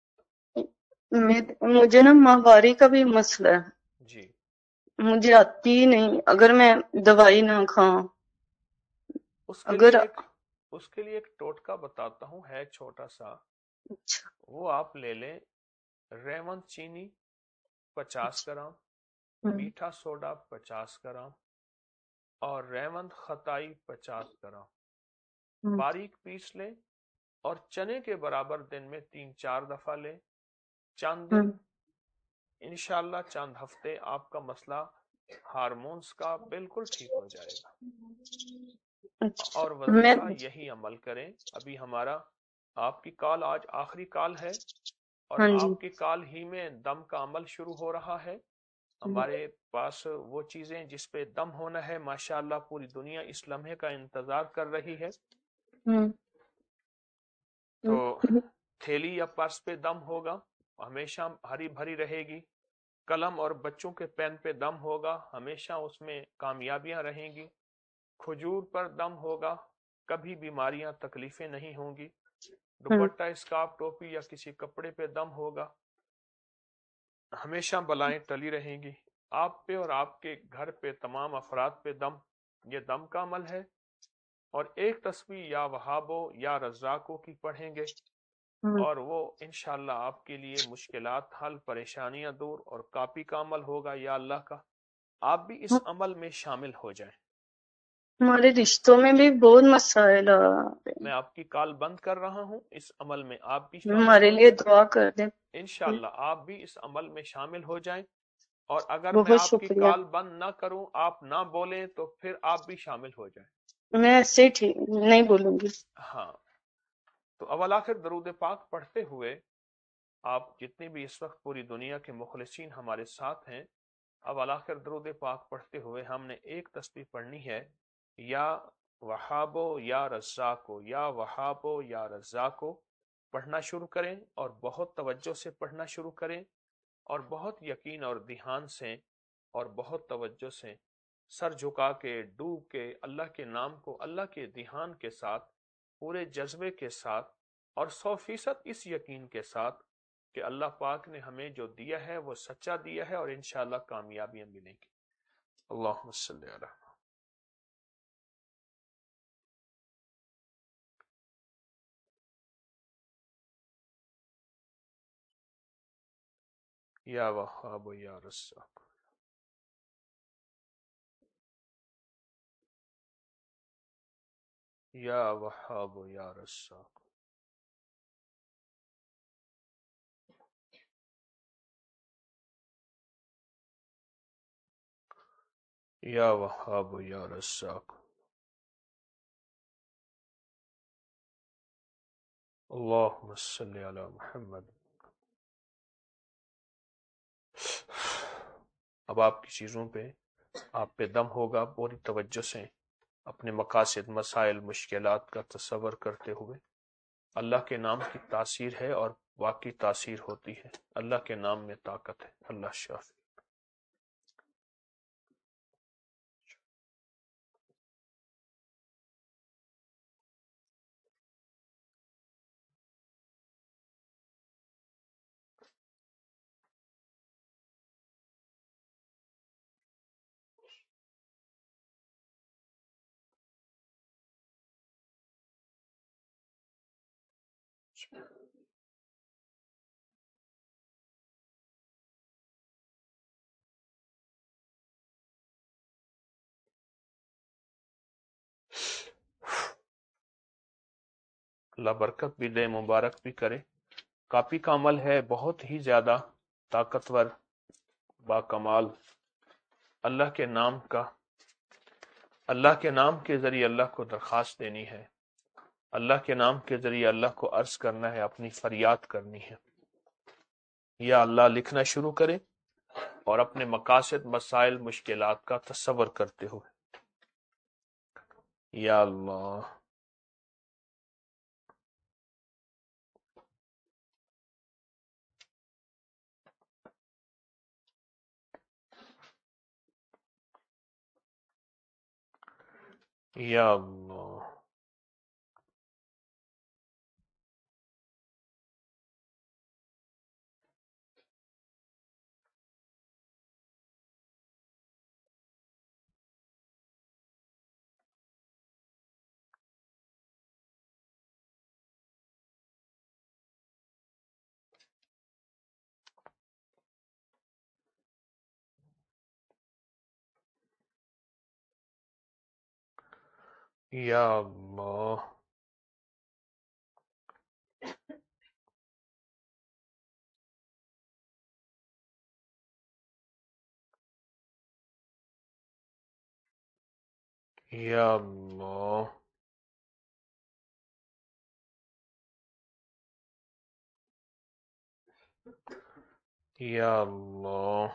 مجھے نا ماہواری کا بھی مسئلہ ہے جی، مجھے آتی ہی نہیں اگر میں دوائی نہ کھاؤں۔ اس کے لیے ایک ٹوٹکا بتاتا ہوں، ہے چھوٹا سا، وہ آپ لے لیں۔ ریون چینی 50 گرام، میٹھا سوڈا 50 گرام، اور ریون خطائی 50 گرام، باریک پیس لیں اور چنے کے برابر دن میں 3-4 دفعہ لیں، چند دن، انشاءاللہ چند ہفتے آپ کا مسئلہ ہارمونز کا بالکل ٹھیک ہو جائے گا۔ اور وظیفہ یہی عمل کریں۔ ابھی ہمارا آپ کی کال آج آخری کال ہے، اور آپ کی کال ہی میں دم کا عمل شروع ہو رہا ہے۔ ہمارے پاس وہ چیزیں جس پہ دم ہونا ہے، ماشاءاللہ پوری دنیا اس لمحے کا انتظار کر رہی ہے۔ تو تھیلی یا پرس پہ دم ہوگا، ہمیشہ ہری بھری رہے گی۔ قلم اور بچوں کے پین پہ دم ہوگا، ہمیشہ اس میں کامیابیاں رہیں گی۔ کھجور پر دم ہوگا، کبھی بیماریاں تکلیفیں نہیں ہوں گی۔ دوپٹہ، اسکارف، ٹوپی یا کسی کپڑے پہ دم ہوگا، ہمیشہ بلائیں ٹلی رہیں گی۔ آپ پہ اور آپ کے گھر پہ تمام افراد پہ دم، یہ دم کا عمل ہے۔ اور ایک تسبیح یا وہابو یا رزاقو کی پڑھیں گے، اور وہ انشاءاللہ آپ کے لیے مشکلات حل، پریشانیاں دور، اور کاپی کا عمل ہوگا یا اللہ کا۔ آپ بھی اس عمل میں شامل ہو جائیں۔ ہمارے رشتوں میں بھی بہت مسائل، میں آپ کی کال بند کر رہا ہوں، اس عمل میں آپ بھی ہمارے لیے دعا کر دیں۔ انشاءاللہ آپ بھی اس عمل میں شامل ہو جائیں۔ اور اگر میں بہت آپ کی شکریہ۔ کال بند نہ کروں، آپ نہ بولیں، تو پھر آپ بھی شامل ہو جائیں۔ میں ایسے ہی ٹھیک نہیں بولوں گی۔ ہاں، تو اول آخر درود پاک پڑھتے ہوئے آپ جتنے بھی اس وقت پوری دنیا کے مخلصین ہمارے ساتھ ہیں، اول آخر درود پاک پڑھتے ہوئے ہم نے ایک تسبیح پڑھنی ہے، یا وہابو یا رزاقو، یا وہابو یا رزاقو پڑھنا شروع کریں، اور بہت توجہ سے پڑھنا شروع کریں، اور بہت یقین اور دھیان سے اور بہت توجہ سے سر جھکا کے، ڈوب کے، اللہ کے نام کو اللہ کے دھیان کے ساتھ، پورے جذبے کے ساتھ، اور 100% اس یقین کے ساتھ کہ اللہ پاک نے ہمیں جو دیا ہے وہ سچا دیا ہے، اور انشاءاللہ کامیابیاں ملیں گی۔ اللہم صلی علی یا وہاب یا رزاق، یا وہاب یا رزاق، یا وہاب یا رزاق. اللہم صلی علی محمد. اب آپ کی چیزوں پہ آپ پہ دم ہوگا. پوری توجہ سے اپنے مقاصد، مسائل، مشکلات کا تصور کرتے ہوئے. اللہ کے نام کی تاثیر ہے اور واقعی تاثیر ہوتی ہے. اللہ کے نام میں طاقت ہے. اللہ شافی. اللہ برکت بھی دے، مبارک بھی کرے. کاپی کا عمل ہے بہت ہی زیادہ طاقتور، با کمال. اللہ کے نام کا، اللہ کے نام کے ذریعے اللہ کو درخواست دینی ہے. اللہ کے نام کے ذریعے اللہ کو عرض کرنا ہے، اپنی فریاد کرنی ہے. یا اللہ لکھنا شروع کرے اور اپنے مقاصد، مسائل، مشکلات کا تصور کرتے ہوئے. یا اللہ. یا اللہ. یا اللہ. یا اللہ. یا اللہ.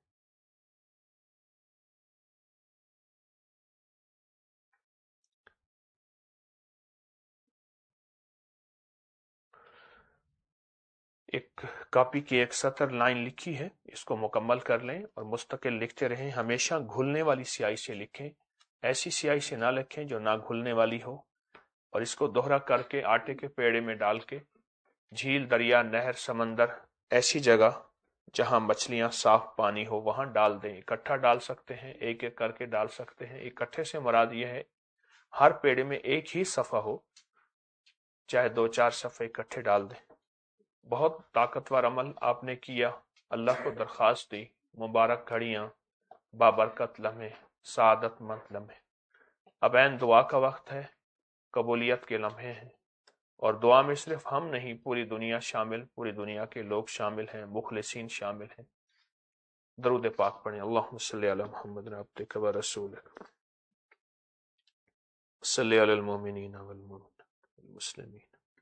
ایک کاپی کی ایک سطر لائن لکھی ہے، اس کو مکمل کر لیں اور مستقل لکھتے رہیں. ہمیشہ گھلنے والی سیاہی سے لکھیں، ایسی سیاہی سے نہ لکھیں جو نہ گھلنے والی ہو. اور اس کو دوہرا کر کے آٹے کے پیڑے میں ڈال کے جھیل، دریا، نہر، سمندر، ایسی جگہ جہاں مچھلیاں، صاف پانی ہو وہاں ڈال دیں. اکٹھا ڈال سکتے ہیں، ایک ایک کر کے ڈال سکتے ہیں. اکٹھے سے مراد یہ ہے ہر پیڑے میں ایک ہی صفحہ ہو، چاہے 2-4 صفحے اکٹھے ڈال دیں. بہت طاقتور عمل آپ نے کیا. اللہ کو درخواست دی. مبارک گھڑیاں، بابرکت لمحے، سعادت مند لمحے. اب عین دعا کا وقت ہے، قبولیت کے لمحے ہیں. اور دعا میں صرف ہم نہیں، پوری دنیا شامل، پوری دنیا کے لوگ شامل ہیں، مخلصین شامل ہیں. درود پاک پڑھیں. اللہم صلی علی محمد عبدک و رسولک، صلی علی المومنین والمسلمین،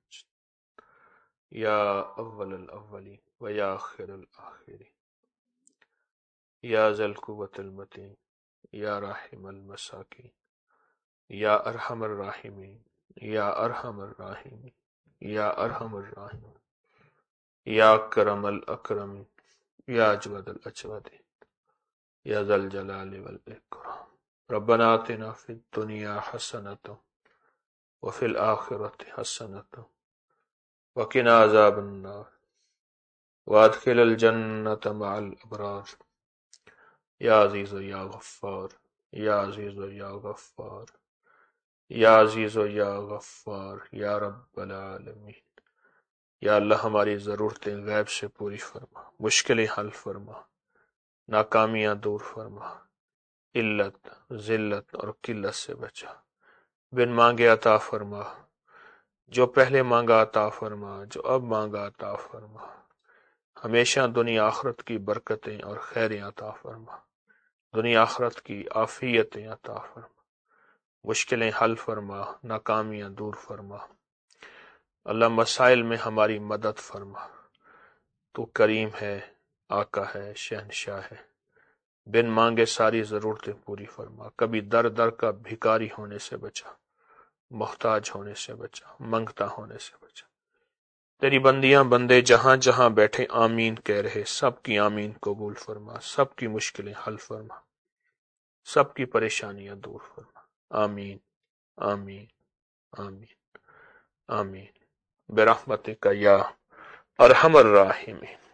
یا اول الاولین و یا آخر الآخرین، یا ذی القوة المتین، یا راحم المساکین، یا ارحم الراحمین، یا ارحم الراحمین، یا ارحم الراحمین، یا اکرم الاکرمین، یا اجود الاجودین، یا ذا الجلال والاکرام. ربنا آتنا فی الدنیا حسنۃ وفی الآخرۃ حسنۃ وقنا عذاب النار وادخل الجنۃ مع الابرار. یا عزیز یا غفار، یا عزیز یا غفار، یا عزیز یا غفار، یا رب العالمین. یا اللہ ہماری ضرورتیں غیب سے پوری فرما، مشکلیں حل فرما، ناکامیاں دور فرما، علت، ذلت اور قلت سے بچا. بن مانگے عطا فرما، جو پہلے مانگا عطا فرما، جو اب مانگا عطا فرما. ہمیشہ دنیا آخرت کی برکتیں اور خیریں عطا فرما. دنیا آخرت کی عافیتیں عطا فرما، مشکلیں حل فرما، ناکامیاں دور فرما۔ اللہ مسائل میں ہماری مدد فرما، تو کریم ہے، آقا ہے، شہنشاہ ہے، بن مانگے ساری ضرورتیں پوری فرما۔ کبھی در در کا بھکاری ہونے سے بچا، محتاج ہونے سے بچا، منگتا ہونے سے بچا۔ تیری بندیاں بندے جہاں جہاں بیٹھے آمین کہہ رہے، سب کی آمین قبول فرما، سب کی مشکلیں حل فرما، سب کی پریشانیاں دور فرما۔ آمین آمین آمین آمین برحمتک یا ارحم الراحمین۔